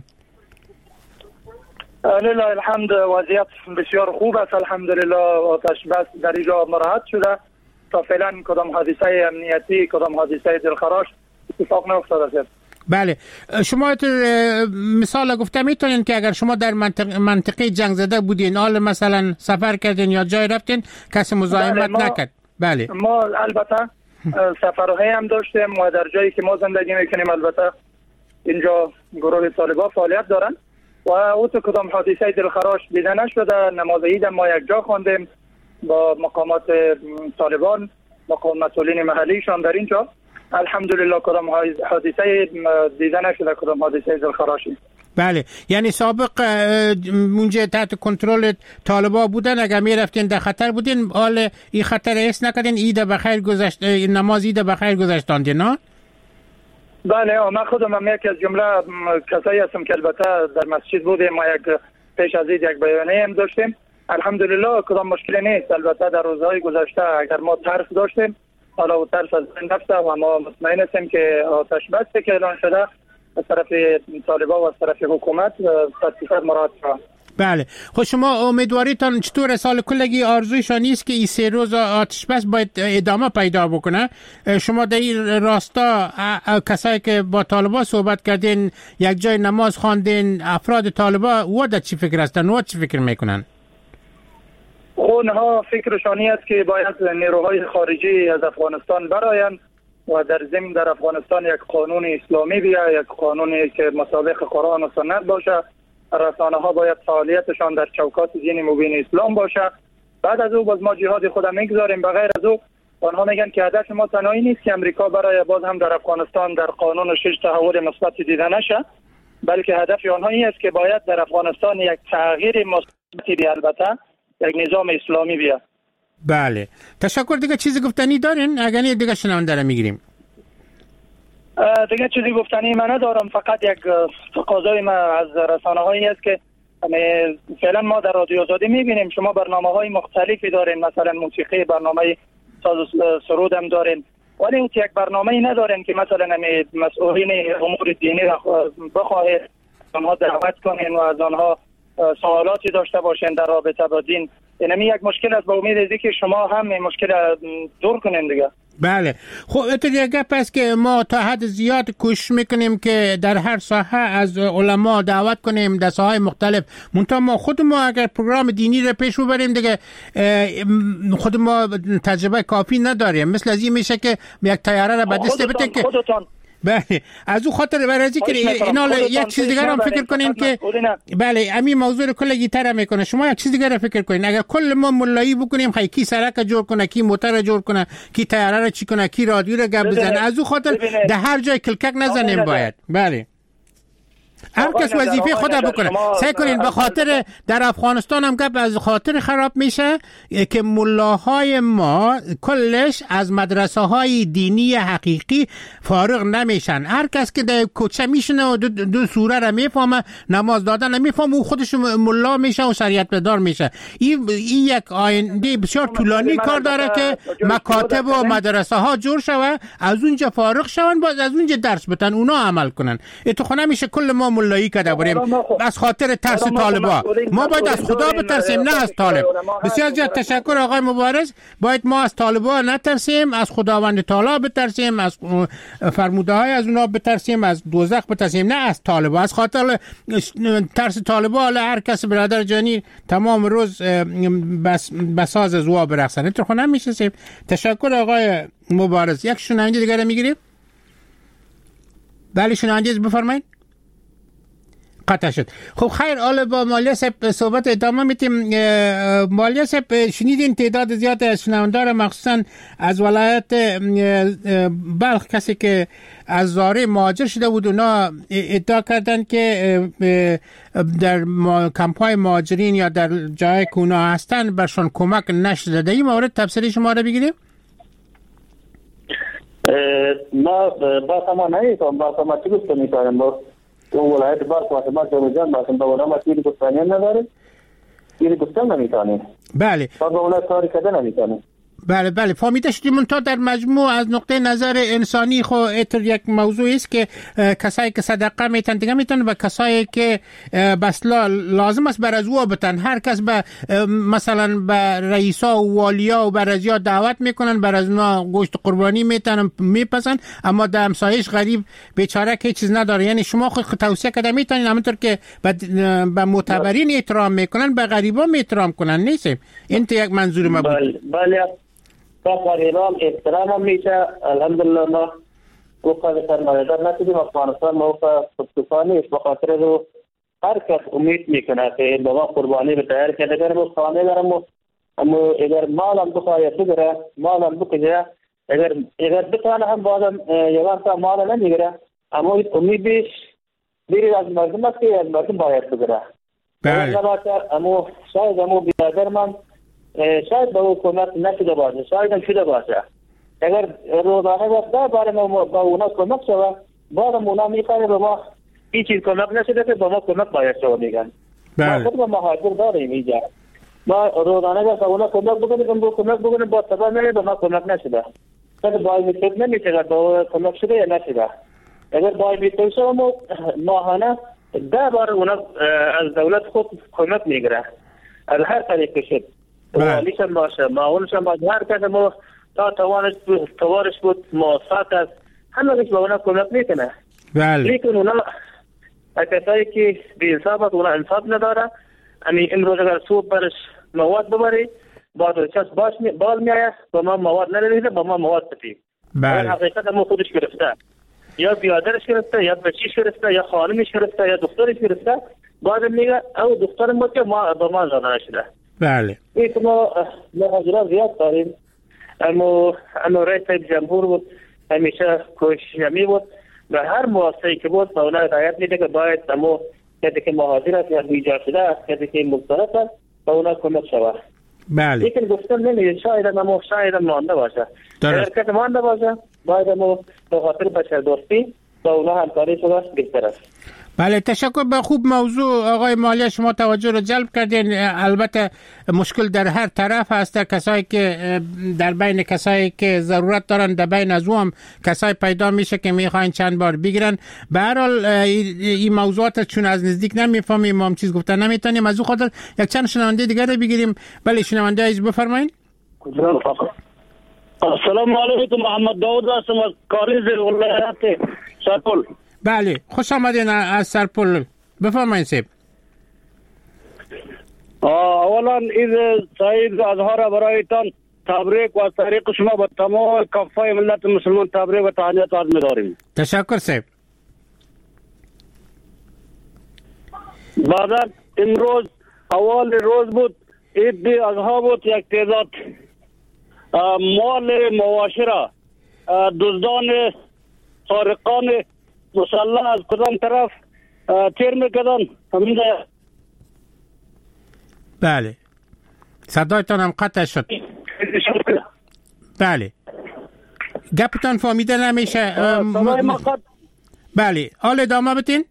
لله الحمد وضعیت بسیار خوب است الحمدلله. آتش بس در اینجا مراحت شده تا فعلا کدام حادثه امنیتی کدام حادثه دلخراش اتفاق نیفتاده است. بله شما مثال گفته میتونین که اگر شما در منطقه جنگ زده بودین حال مثلا سفر کردین یا جای رفتین کسی مزاحمت نکرد؟ بله ما البته سفرهای هم داشتیم و در جایی که ما زندگی میکنیم البته اینجا گروه طالبان فعالیت دارن و او تو کدام حادثه دلخراش دیده نشده. نماز عید ما یک جا خواندیم با مقامات طالبان مسئولین محلیشان در اینجا الحمدلله کدام حادثه دیده نشده کدام حادثه دلخراشی. بله یعنی سابق اونجا تحت کنترل طالبان بودن، اگر می رفتین در خطر بودین حال این خطر حس نکردین؟ عید بخیر گذشت، نماز عید بخیر گذشتاندین نه؟ بله من خودم هم یکی از جمله کسایی هستم که البته در مسجد بودیم ما یک پیش از یک بیانیه هم داشتیم الحمدلله کدام مشکلی نیست. البته در روزهای گذشته اگر ما ترس داشتیم حالا او ترس از بین رفته و ما مطمئن هستیم که آتش بس که اعلان شده از طرف طالبان و از طرف حکومت تصدیق مراعات شد. بله خب شما امیدواریتان چطور؟ سال کلگی آرزویشان نیست که این 3 روز آتش بس باید ادامه پیدا بکنه؟ شما در این راستا کسایی که با طالبان صحبت کردین یک جای نماز خواندین افراد طالبان و در چی فکر هستن و چی فکر میکنن؟ اونها فکرشانی است که باید نیروهای خارجی از افغانستان برآیند و در ضمن در افغانستان یک قانون اسلامی بیا، یک قانونی که مطابق قرآن و سنت باشه. رسانه ها باید فعالیتشان در چوکات دین مبین اسلام باشه. بعد از او باز ما جهاد خودم میگذاریم. بغیر از او آنها میگن که هدف ما تنهایی نیست که امریکا برای باز هم در افغانستان در قانون 6 تحول مثبت دیده نشه، بلکه هدف آنها این است که باید در افغانستان یک تغییر مثبتی بیا، البته یک نظام اسلامی بیا. بله تشکر. دیگه چیزی گفتنی دارین؟ اگر نه دیگه شنونده رو میگیریم. دیگه چیزی گفتنی من ندارم، فقط یک تقاضای من از رسانه‌هایی است که فعلا ما در رادیو آزادی میبینیم شما برنامه‌های مختلفی دارین، مثلا موسیقی، برنامه ساز سرود هم دارین، ولی اون یک برنامه‌ای ندارین که مثلا مسئولین امور دینی را بخواهید اونها دعوت کنین و از آنها سوالاتی داشته باشین در رابطه با دین. یعنی یک مشکل است، با امید از که شما هم این مشکل دور کنین دیگه. بله خب اتفاقی گپ است که ما تا حد زیاد کوشش میکنیم که در هر ساحه از علما دعوت کنیم در ساحه‌های مختلف. منتها ما خود ما اگر پروگرام دینی رو پیش ببریم دیگه خود ما تجربه کافی نداریم. مثل از این میشه که یک طیاره رو به دست بدین که بله از او خاطر برای که اینا یک چیز دیگر هم فکر کنین که بله همین موضوع رو کلی تر میکنه. شما یک چیز دیگر رو فکر کنین اگر کل ما ملایی بکنیم خیلی کی سرک جور کنه، کی موتور جور کنه، کی تیاره رو چی کنه، کی رادیو رو گپ بزنه، از او خاطر در هر جای کلکک نزنیم باید. بله هر کس وظیفه خود بکنه. سعی کنین به خاطر در افغانستان هم گپ از خاطر خراب میشه که ملاهای ما کلش از مدرسه های دینی حقیقی فارغ نمیشن. هر کس که در کوچه میشنه و دو سوره را میفهمه، نماز دادن نمیفهمه، او خودش ملا میشه و شریعت بدار میشه. این یک آینده بسیار طولانی کار داره که مکاتب و مدرسه ها جور شوه، از اونجا فارغ شون، باز از اونجا درس بتن، اونا عمل کنن. تو نمیشه کل ما ملایی کرده بریم از خاطر ترس طالبا. ما باید از خدا بترسیم نه از طالب. بسیار زیاد تشکر آقای مبارز. باید ما از طالبا نترسیم، از خداوند تعالی بترسیم، از فرموده های از اونا بترسیم، از دوزخ بترسیم نه از طالبا. از خاطر ترس طالبا هر کس برادر جانی تمام روز بساز زوا برقصن. تو خونه میشه. تشکر آقای مبارز. یک شنونده دیگه میگیریم. بله شنونده بفرمایید. قطع شد. خب خیر، حالا با مالیه صاحب صحبت ادامه میتیم. مالیه صاحب شنیدین تعداد زیاد از شنوندار مخصوصا از ولایت بلخ کسی که از زاره مهاجر شده بود، اونا ادعا کردن که در کمپ‌های مهاجرین یا در جای که اونا هستن برشون کمک نشده. در این مورد تفسیر شما رو بگیریم. ما با نمیتونم با چی گفته میتونم با ولایت بلخ ما جمعیان باشیم با اونا ما چیزی گفتنی نداره، چیزی گفتن نمیتونیم. بله با اونا کاری کردن نمیتونیم. بله فهمیده شدیم. تا در مجموع از نقطه نظر انسانی خو یک موضوعی است که کسایی که صدقه میتن دیگه میتن و کسایی که بس لازم است بر از او بتن. هر کس به مثلا به رئیسا و والیا و برازیا دعوت میکنن، بر از اونا گوشت قربانی میتن میپسن، اما در همسایش غریب بیچاره که چیز نداره. یعنی شما خود توصیه کده میتونین همونطور که به معتبرین احترام میکنن به غریبا احترام کنن. نیست این یک منظور ما بود. بله با غریبان احترام میشه. الحمدلله ما وقت سرمایه‌دار نشدیم. افغانستان موقع خودکفایی است، به خاطر رو هر کس امید میکنه که با ما قربانی بتایر که اگر ما خانه دارم اما اگر مالم بخواهد بگیره مالم بکشه، اگر بتانه هم بازم یوان تا مال نمیگیره، اما امیدش دیری از مردم است که از مردم باید بگیره. بله اما شاید امو بیادر من شاید به حکومت نشده باشه، شاید هم شده باشه. اگر روزانه وقتا باره ما با اونا کمک شود، بعدم اونا میخواه به ما این چیز کمک نشده که با ما کمک باید شود میگن. ما خود با مهاجر داریم اینجا، ما روزانه وقتا اونا کمک بکنیم با سبا میره به ما کمک نشده. شاید باید میتوب نمیشه با کمک شده یا نشده. اگر باید میتوب شود ماهانه 10 بار اونا از دولت خود کمک میگره از هر طریق شد. والیشم باشه، معاونشم باشه، هر کس ما تا توانش بود موافق است، همه کس با اونا کمک میکنه. لیکن اونا کسایی که بی انصاف است، اونا انصاف نداره. امروز اگر صبح برش مواد ببری بعد چس بال میآید با ما مواد نمیده، با ما مواد بتیم. حقیقت ما خودش گرفته، یا بیادرش گرفته، یا بچیش گرفته، یا خانمش گرفته، یا دخترش گرفته. بعد میگه او دختر ما که با ما زاده نشده. بله این که ما مهاجران زیاد داریم. اما رئیس جمهور بود همیشه کوشش می بود و هر مؤسسه‌ای که بود با اونا هدایت میده که باید اما کسی که مهاجر است یا بیجا شده است، کسی که مسترد است با اونا کمک شود. بله لیکن گفتن نمیده، شاید هم مانده باشه. اگر کسی مانده باشه باید اما به خاطر بشردوستی با اونا همکاری شود بهتر است. بله تشکر. به خوب موضوع آقای مالیه شما توجه رو جلب کردین. البته مشکل در هر طرف هست، کسایی که در بین کسایی که ضرورت دارن در بین از هم کسایی پیدا میشه که میخواین چند بار بگیرن. به هر حال این موضوعات چون از نزدیک نمیفهمیم ما هم چیز گفتن نمیتونیم، از اون خاطر یک چند شنونده دیگه رو بگیریم. بله شنونده عزیز بفرمایید. السلام علیکم، محمد داود هستم از کاریز ولایت سرپل. بله خوش آمدین از سرپل، بفرمایید سیب. اولا این سعید ازها را برایتان تبریک و از طریق شما به تمام کافه ملت مسلمان تبریک و تهنیت عرض می‌داریم. تشکر صاحب. بعد امروز اول روز بود، عید اضحی بود. یک تعداد مال معاشره دزدان سارقان مسلح از کدام طرف تیر میکردن همین. بله صدایتان هم قطع شد. بله گپتان فهمیده نمیشه. بله حال ادامه بتین.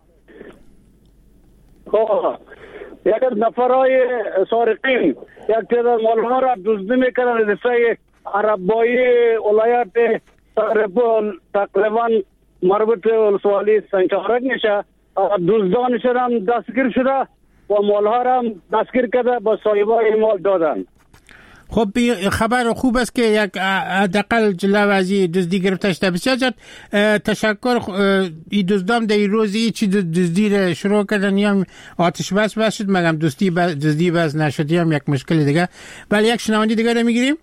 یک نفرای سارقین یک تعداد مالها را دزدی میکردن. دسته عربایی ولایت تقریبا مربوط ولسوالی سنگچارک میشه. دزدانش هم دستگیر شده و مالها را هم دستگیر کرده با صاحبای مال دادن. خب خبر خوب است که یک حداقل جلو از دزدی گرفته شده. بسیار زیاد تشکر. این دزدام در این روزی چی دزدی را شروع کردن یا آتش بس شد، مگم دزدی بس نشد یا یک مشکل دیگه. بله یک شنوندی دیگه را میگیریم.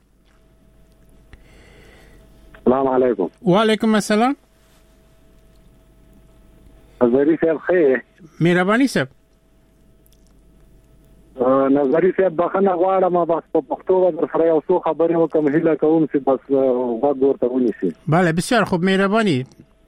سلام علیکم. و علیکم السلام. نظری صاحب خیر. مهربانی صاحب. نظری صاحب بخنه غواړم بس په پښتو در سره یو څو خبرې وکم، هیله کوم چې بس غوږ ورته ونیسي. بله بسیار خوب مهربانی.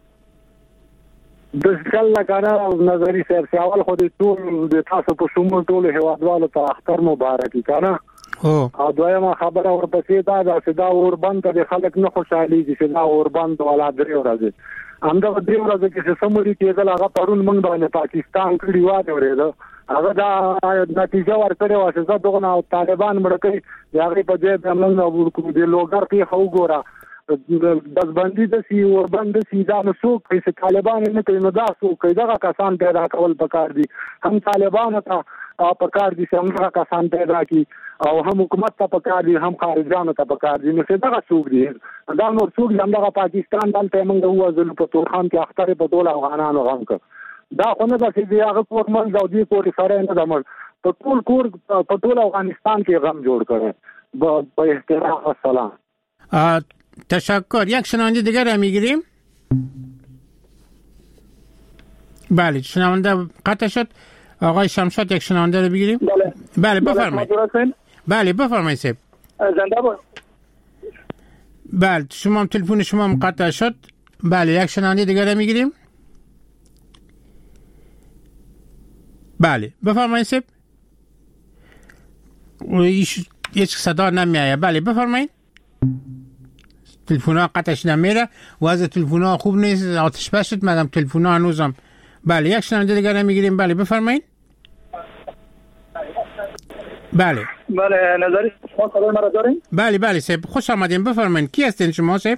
د ځکه کنه نظری صاحب اول خو دې ټول د تاسو په شمول ټول هیوادوالو ته اختر مبارکي کنه. او دویمه خبره ورپسې دا چې دا اوربند د خلک نه خوشحالي چې دا اوربند ولا درې ورځې همدا درې ورځې کې سموري کېدل. هغه پرون موږ باندې پاکستان کړي واده ورېده، هغه دا نتیجه ورکړې و چې دغه او طالبان مړ کړي. هغه په دې باندې ورکو دي لوګر کې خو ګوره دزبندي د سی اوربند سی دا نو څوک چې طالبان نه کوي نو دا څوک دغه کسان پیدا کول پکار دي. هم طالبان ته پکار دي چې هغه کسان پیدا کی او هم حکومت ته پکار دي، هم خارجانو ته پکار دي. نو څه دغه څوک دي دا نو څوک هم دغه پاکستان دلته موږ وځل په تورخان کې اختر په ټول افغانانو غم کړ. دا خو نه د دې هغه کور من د دې کور سره نه دمر په ټول کور په ټول افغانستان کې غم جوړ کړي. با احترام و سلام. تشکر. یک شنونده دیگر را میگیریم. بله شنونده قطع شد. آقای شمشاد یک شنونده رو بگیریم. بله بفرمایید. بله بفرمایید صاحب. زنده باد. بله شما تلفن شما قطع شد. بله یک شنونده دیگر رو میگیریم. بله بفرمایید صاحب. هیچ صدا نمیآید. بله بفرمایید. تلفن‌ها قطعش نمیره و از تلفن‌ها خوب نیست، آتش بس شد مگم تلفن‌ها هنوزم. بله یک شنونده دیگر هم میگیریم. بله بفرمایید. بله نظری شما صدای مرا دارین؟ بله صاحب خوش آمدین. بفرمایید کی هستین شما صاحب؟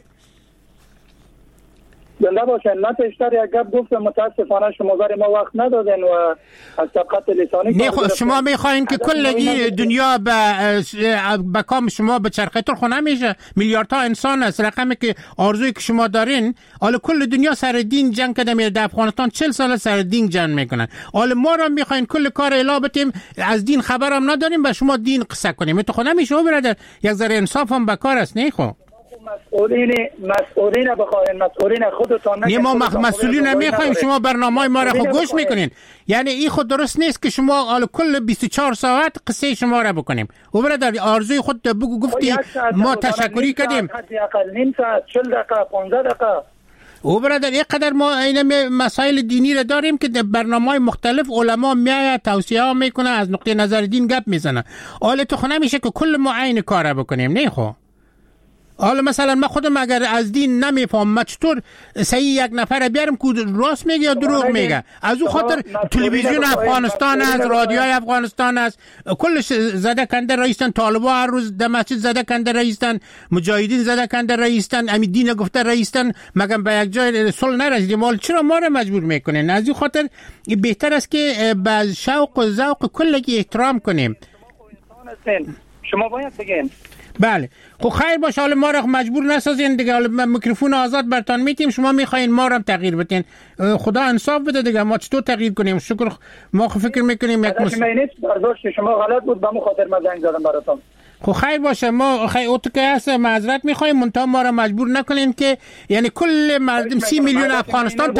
زنده باشین. من پیشتر یک گپ گفتم، متاسفانه شما برای ما وقت ندادین و از طبقات لسانی نه خب شما میخواین که کل دنیا به کام شما به چرخه طرخ نمیشه. میلیاردها انسان است. رقمی که آرزویی که شما دارین، حالا کل دنیا سر دین جنگ کرده میره. در افغانستان 40 سال سر دین جنگ میکنن. حالا ما را میخواین کل کار الا بتیم، از دین خبرم نداریم و شما دین قصه کنیم. تو خود نمیشه برادر. یک ذره انصاف هم بکار است. نه خب مسئولین بخواین، مسئولین خودتان نه. ما مسئولین نمیخوایم. شما برنامه ما را خود گوش میکنین. یعنی این خود درست نیست که شما حالا کل 24 ساعت قصه شما را بکنیم. و برادر آرزوی خود بگو گفتی ما تشکری کردیم. نیم ساعت 40 دقیقه 15 دقیقه. و برادر اینقدر ما این مسائل دینی را داریم که در برنامه‌های مختلف علما میآید توصیه ها میکنه، از نقطه نظر دین گپ میزنه. حالا تو خود نمیشه که کل ما عین کار بکنیم. نه خب حالا مثلا من خودم اگر از دین نمیفهم، من چطور صحیح یک نفر بیارم که راست میگه یا دروغ میگه؟ از اون خاطر تلویزیون افغانستان است، رادیوهای افغانستان است، کلش زده کنده رئیسن. طالبا هر روز در مسجد زده کنده رئیسن، مجاهدین زده کنده رئیسن، امی دین گفته رئیسن، مگم به یک جای صلح نرسیدیم. مال چرا ما رو مجبور میکنین؟ از این خاطر بهتر است که به شوق و ذوق کلگی احترام کنیم. شما باید بگین. بله خب خیر باشه. حالا ما را مجبور نسازین دیگه. حالا میکروفون آزاد برتان میتیم، شما میخواین ما را تغییر بدین. خدا انصاف بده دیگه. ما چطور تغییر کنیم؟ شکر ما فکر میکنیم یک شما غلط بود، به مخاطر ما زنگ زدم براتون. خب خیر باشه، ما خیر او که هست معذرت میخوایم، منتها ما را مجبور نکنین که یعنی کل مردم 30 میلیون افغانستان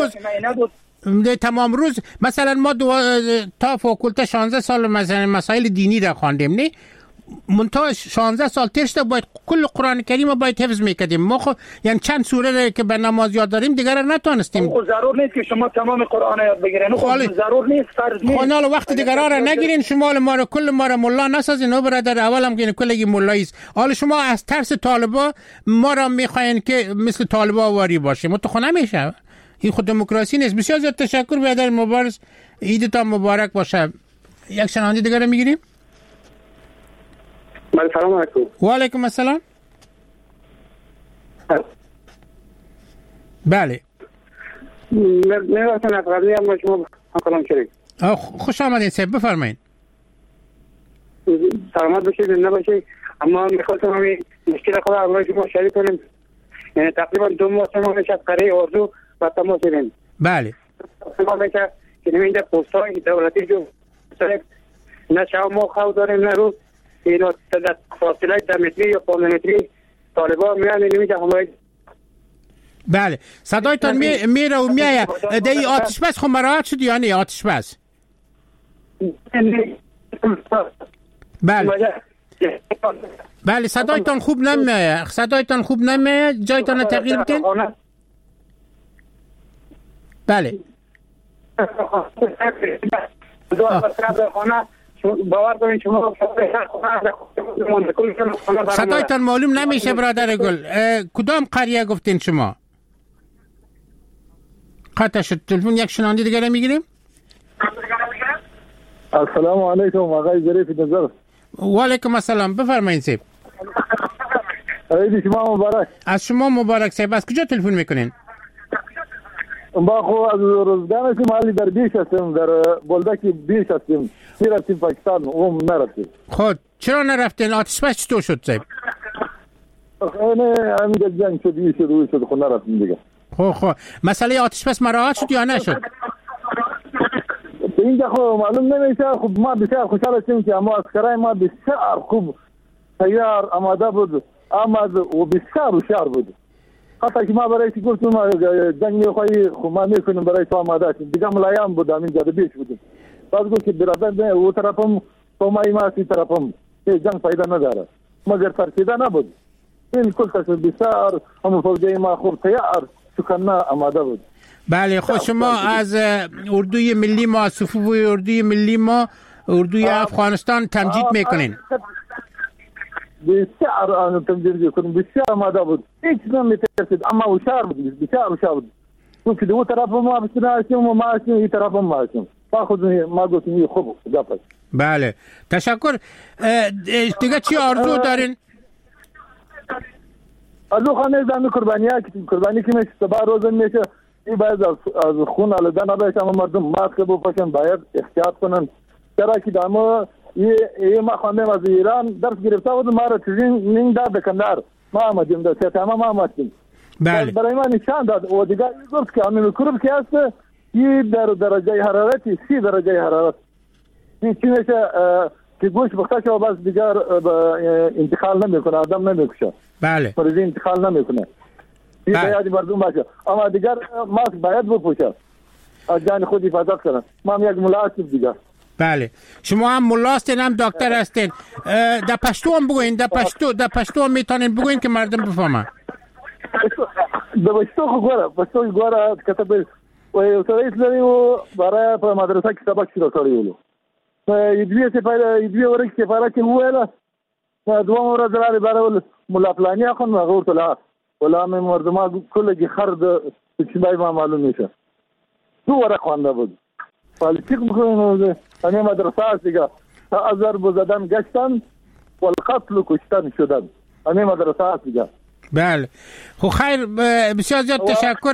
تمام روز مثلا ما تا فاکولته 16 سال مثلا مسائل دینی را خواندیم، نه منتها 16 سال تیر شده باید کل قرآن کریم باید حفظ میکردیم. ما خب یعنی چند سوره که به نماز یاد داریم دیگر را نتونستیم. خب ضرور نیست که شما تمام قرآن یاد بگیرین، خب ضرور نیست، فرض نیست. خب حالا وقت دیگر را نگیرین، شما ما را کل ما را مولا نسازین. او برادر اول هم که کلگی مولایی است. حالا شما از ترس طالبا ما را میخواین که مثل طالبا واری باشیم، تو نمیشه. این خود دموکراسی نیست. بسیار زیاد تشکر برادر مبارز، عیدتان مبارک باشه. یک شنونده دیگر میگیریم. سلام علیکم. و علیکم السلام. بله. می‌خواستم از قبلی هم با شما کلام شریک. خوش آمدین صاحب، بفرمایید. سلامت باشید، زنده باشید. اما می‌خواستم همین مشکل خود را شما شریک کنیم. یعنی تقریبا 2 ماه ما نشد قره اردو و تماس داریم. بله. ما میشه که اینجا پست‌های دولتی جو نه شب ما خواب داریم نه روز. اینا در فاصله 10 متری یا 15 متری طالبان میان نمیشه حمایت. بله صدایتان میره و میایه. دی آتش بس خب مراحت شد یا نه آتش بس؟ بله صدایتان خوب نمیایه، صدایتان خوب نمیایه، جایتان تغییر بکن. بله باور کنید شما صدایتان معلوم نمیشه برادر گل. کدام قریه گفتین شما؟ قطع شد تلفن. یک شنونده دیگه میگیریم. السلام علیکم آقای ظریف نظر. و علیکم السلام، بفرمایید صاحب. عید شما مبارک. از شما مبارک صاحب. از کجا تلفن میکنین؟ ما خو از روزگان شمالی در بیش هستیم، در بلدک بیش هستیم. میرفتیم پاکستان اون نرفتیم. خود چرا نرفتین؟ آتش بس چطور شد صاحب؟ همین جنگ شد این شد خود نرفتیم دیگه. خب مسئله آتش بس مراحت شد یا نشد؟ اینجا خب معلوم نمیشه. خب ما بسیار خوشحال هستیم که ما عسکرای ما بسیار خوب تیار آماده بود، آمد و بسیار هوشیار بود. حتی که ما برای چی گفتیم جنگ میخواهی خب ما میکنیم برای تو آماده هستیم. دیگه ملایان بود، همین جاده بیش بودیم. باز گفت که برادر او طرفم تومایی ما سی طرفم جنگ فایده نداره، مگر ترسیده نبود. این کل تشد بسیار همون فوجی ما خوب تیار سکنه آماده بود. بله خود شما از اردوی ملی ما، از صفوف اردوی ملی ما، اردوی افغانستان تمجید میکنین؟ بسیار تمجید میکنیم، بسیار آماده بود، هیچ نمیترسید، اما هوشیار بود، بسیار هوشیار بود. چون که دو طرف ما بسیار هستیم و ما هستیم، این طرف ما هستیم. ما خود ما گفتیم خوب جفت. بله تشکر. دیگه چی آرزو دارین؟ آرزو خانه زمین قربانی که میشه سبا روزن میشه. این باید از خون آلوده نباشه، اما مردم ماسک بپوشن، باید احتیاط کنن. چرا که دامو یه ما خواندیم از ایران درس گرفته بود، ما را چیزین نین داد بکندار ما آمدیم در سیطامه ما آمدیم. بله برای ما نشان داد و دیگر این گفت که همین میکروب که هست این در درجه حرارتی 30 درجه حرارت این چی میشه که گوش بخته شد و بس دیگر انتقال نمیکنه، آدم نمیکشه. بله مریضی انتقال نمیکنه. این باید مردم باشه، اما دیگر ماسک باید بپوشه، از جان خود حفاظت کنن. ما هم یک ملا هستیم دیگر. بله شما هم ملا هستین هم دکتر هستین. در پشتو هم بگوین، در پشتو هم میتونین بگوین که مردم بفهمن. در پشتو گوره کتب و رئیس لري و برای په مدرسه کې سبق شروع کړی ولو یدوی ورک سفاره کې وویله دوه ورځې لري برای مولا پلانی اخون غور طلع ولا من مردما کله کې خرد چې ما معلوم نشه دو ورق خوانده بود فالفیق بکنه انا مدرسه دیگه ضرب زدن گشتن والقتل کشتن شدن انا مدرسه دیگه. بله خب خیر بسیار زیاد تشکر.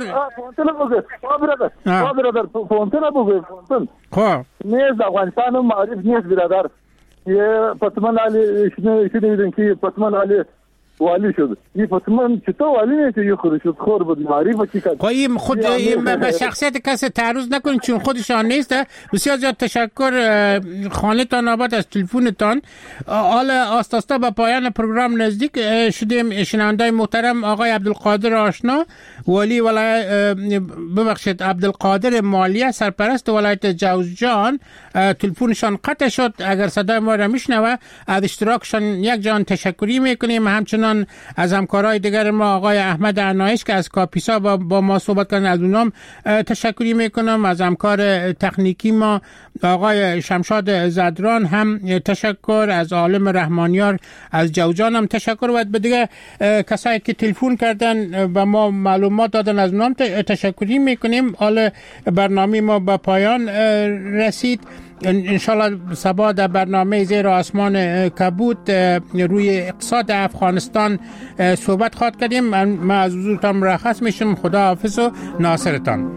برادر فونتن بگوی فونتن خب نیز افغانستان معرف نیست برادر. یه پتمن علی شنیدین که پتمن علی والی شد. این فتمان چطور والی نیست یه خورشید خور بود معریف چی کرد. خواهیم خود به شخصیت کسی تعرض نکنید چون خودشان نیست. بسیار زیاد تشکر خانه تان آباد از تلفونتان. حالا آستاستا به پایان پروگرام نزدیک شدیم. شنوندای محترم آقای عبدالقادر آشنا والی ولایت عبدالقادر مالیه سرپرست ولایت جوزجان تلفنشان قطع شد. اگر صدای ما را میشنوه از اشتراکشان یک جان تشکری میکنیم. همچنان از همکارای دیگر ما آقای احمد عنایش که از کاپیسا با ما صحبت کردن از اونام تشکری میکنم. از همکار تکنیکی ما آقای شمشاد زدران هم تشکر. از عالم رحمانیار از جوزجان هم تشکر و به دیگه کسایی که تلفن کردن و ما معلومات دادن از اونام تشکری میکنیم. حالا برنامه ما به پایان رسید. انشالله صبح در برنامه زیر آسمان کبود روی اقتصاد افغانستان صحبت خواهد کردیم. من از حضورتان مرخص میشم. خدا حافظ و ناصرتان.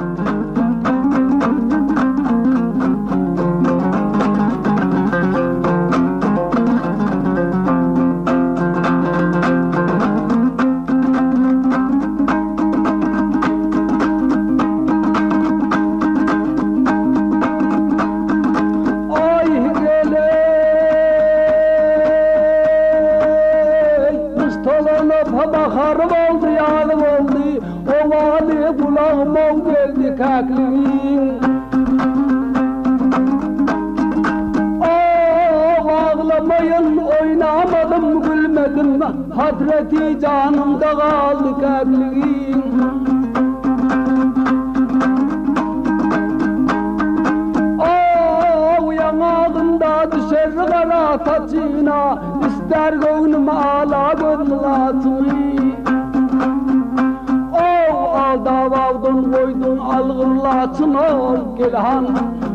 Hasreti canımda kaldı kabliğim. Yanağımda düşer kara saçına, ister gönlüm ağla gönlülatını. Alda vavdun koydun algırlatını gelhan.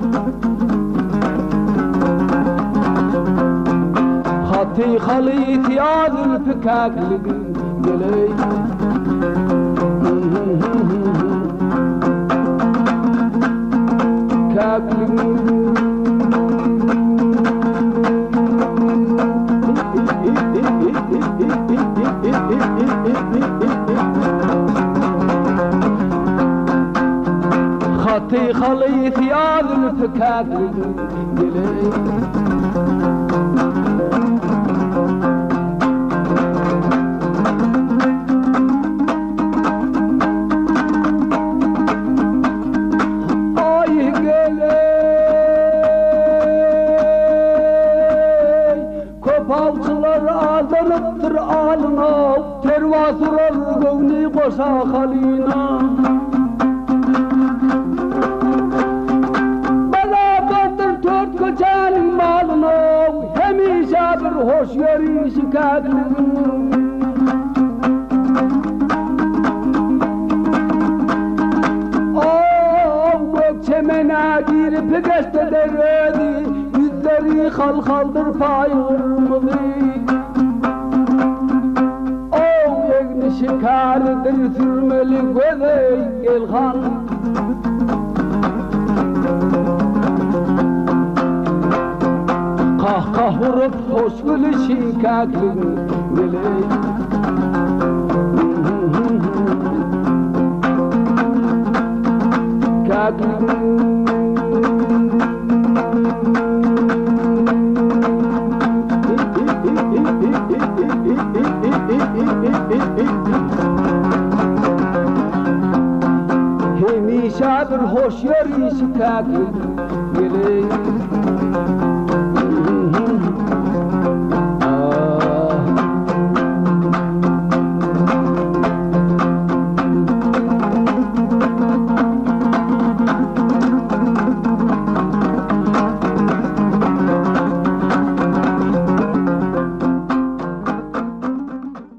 Hati halit ya zülfikak geley. Hati halit ya zülfikak geley. Tervasurar gövni koşa halina Belabedir tört köçenin malına Hemişe bir hoş yeri şikayetliğin Gökçemene girip geçte deredi Yüzleri halkaldır payırmıdı Şikardır sürmeli gözey gelhan Kahkah vurup hoş gülü şikaklın geley Kaklın Hemişe bir hoş yeri şikayet geley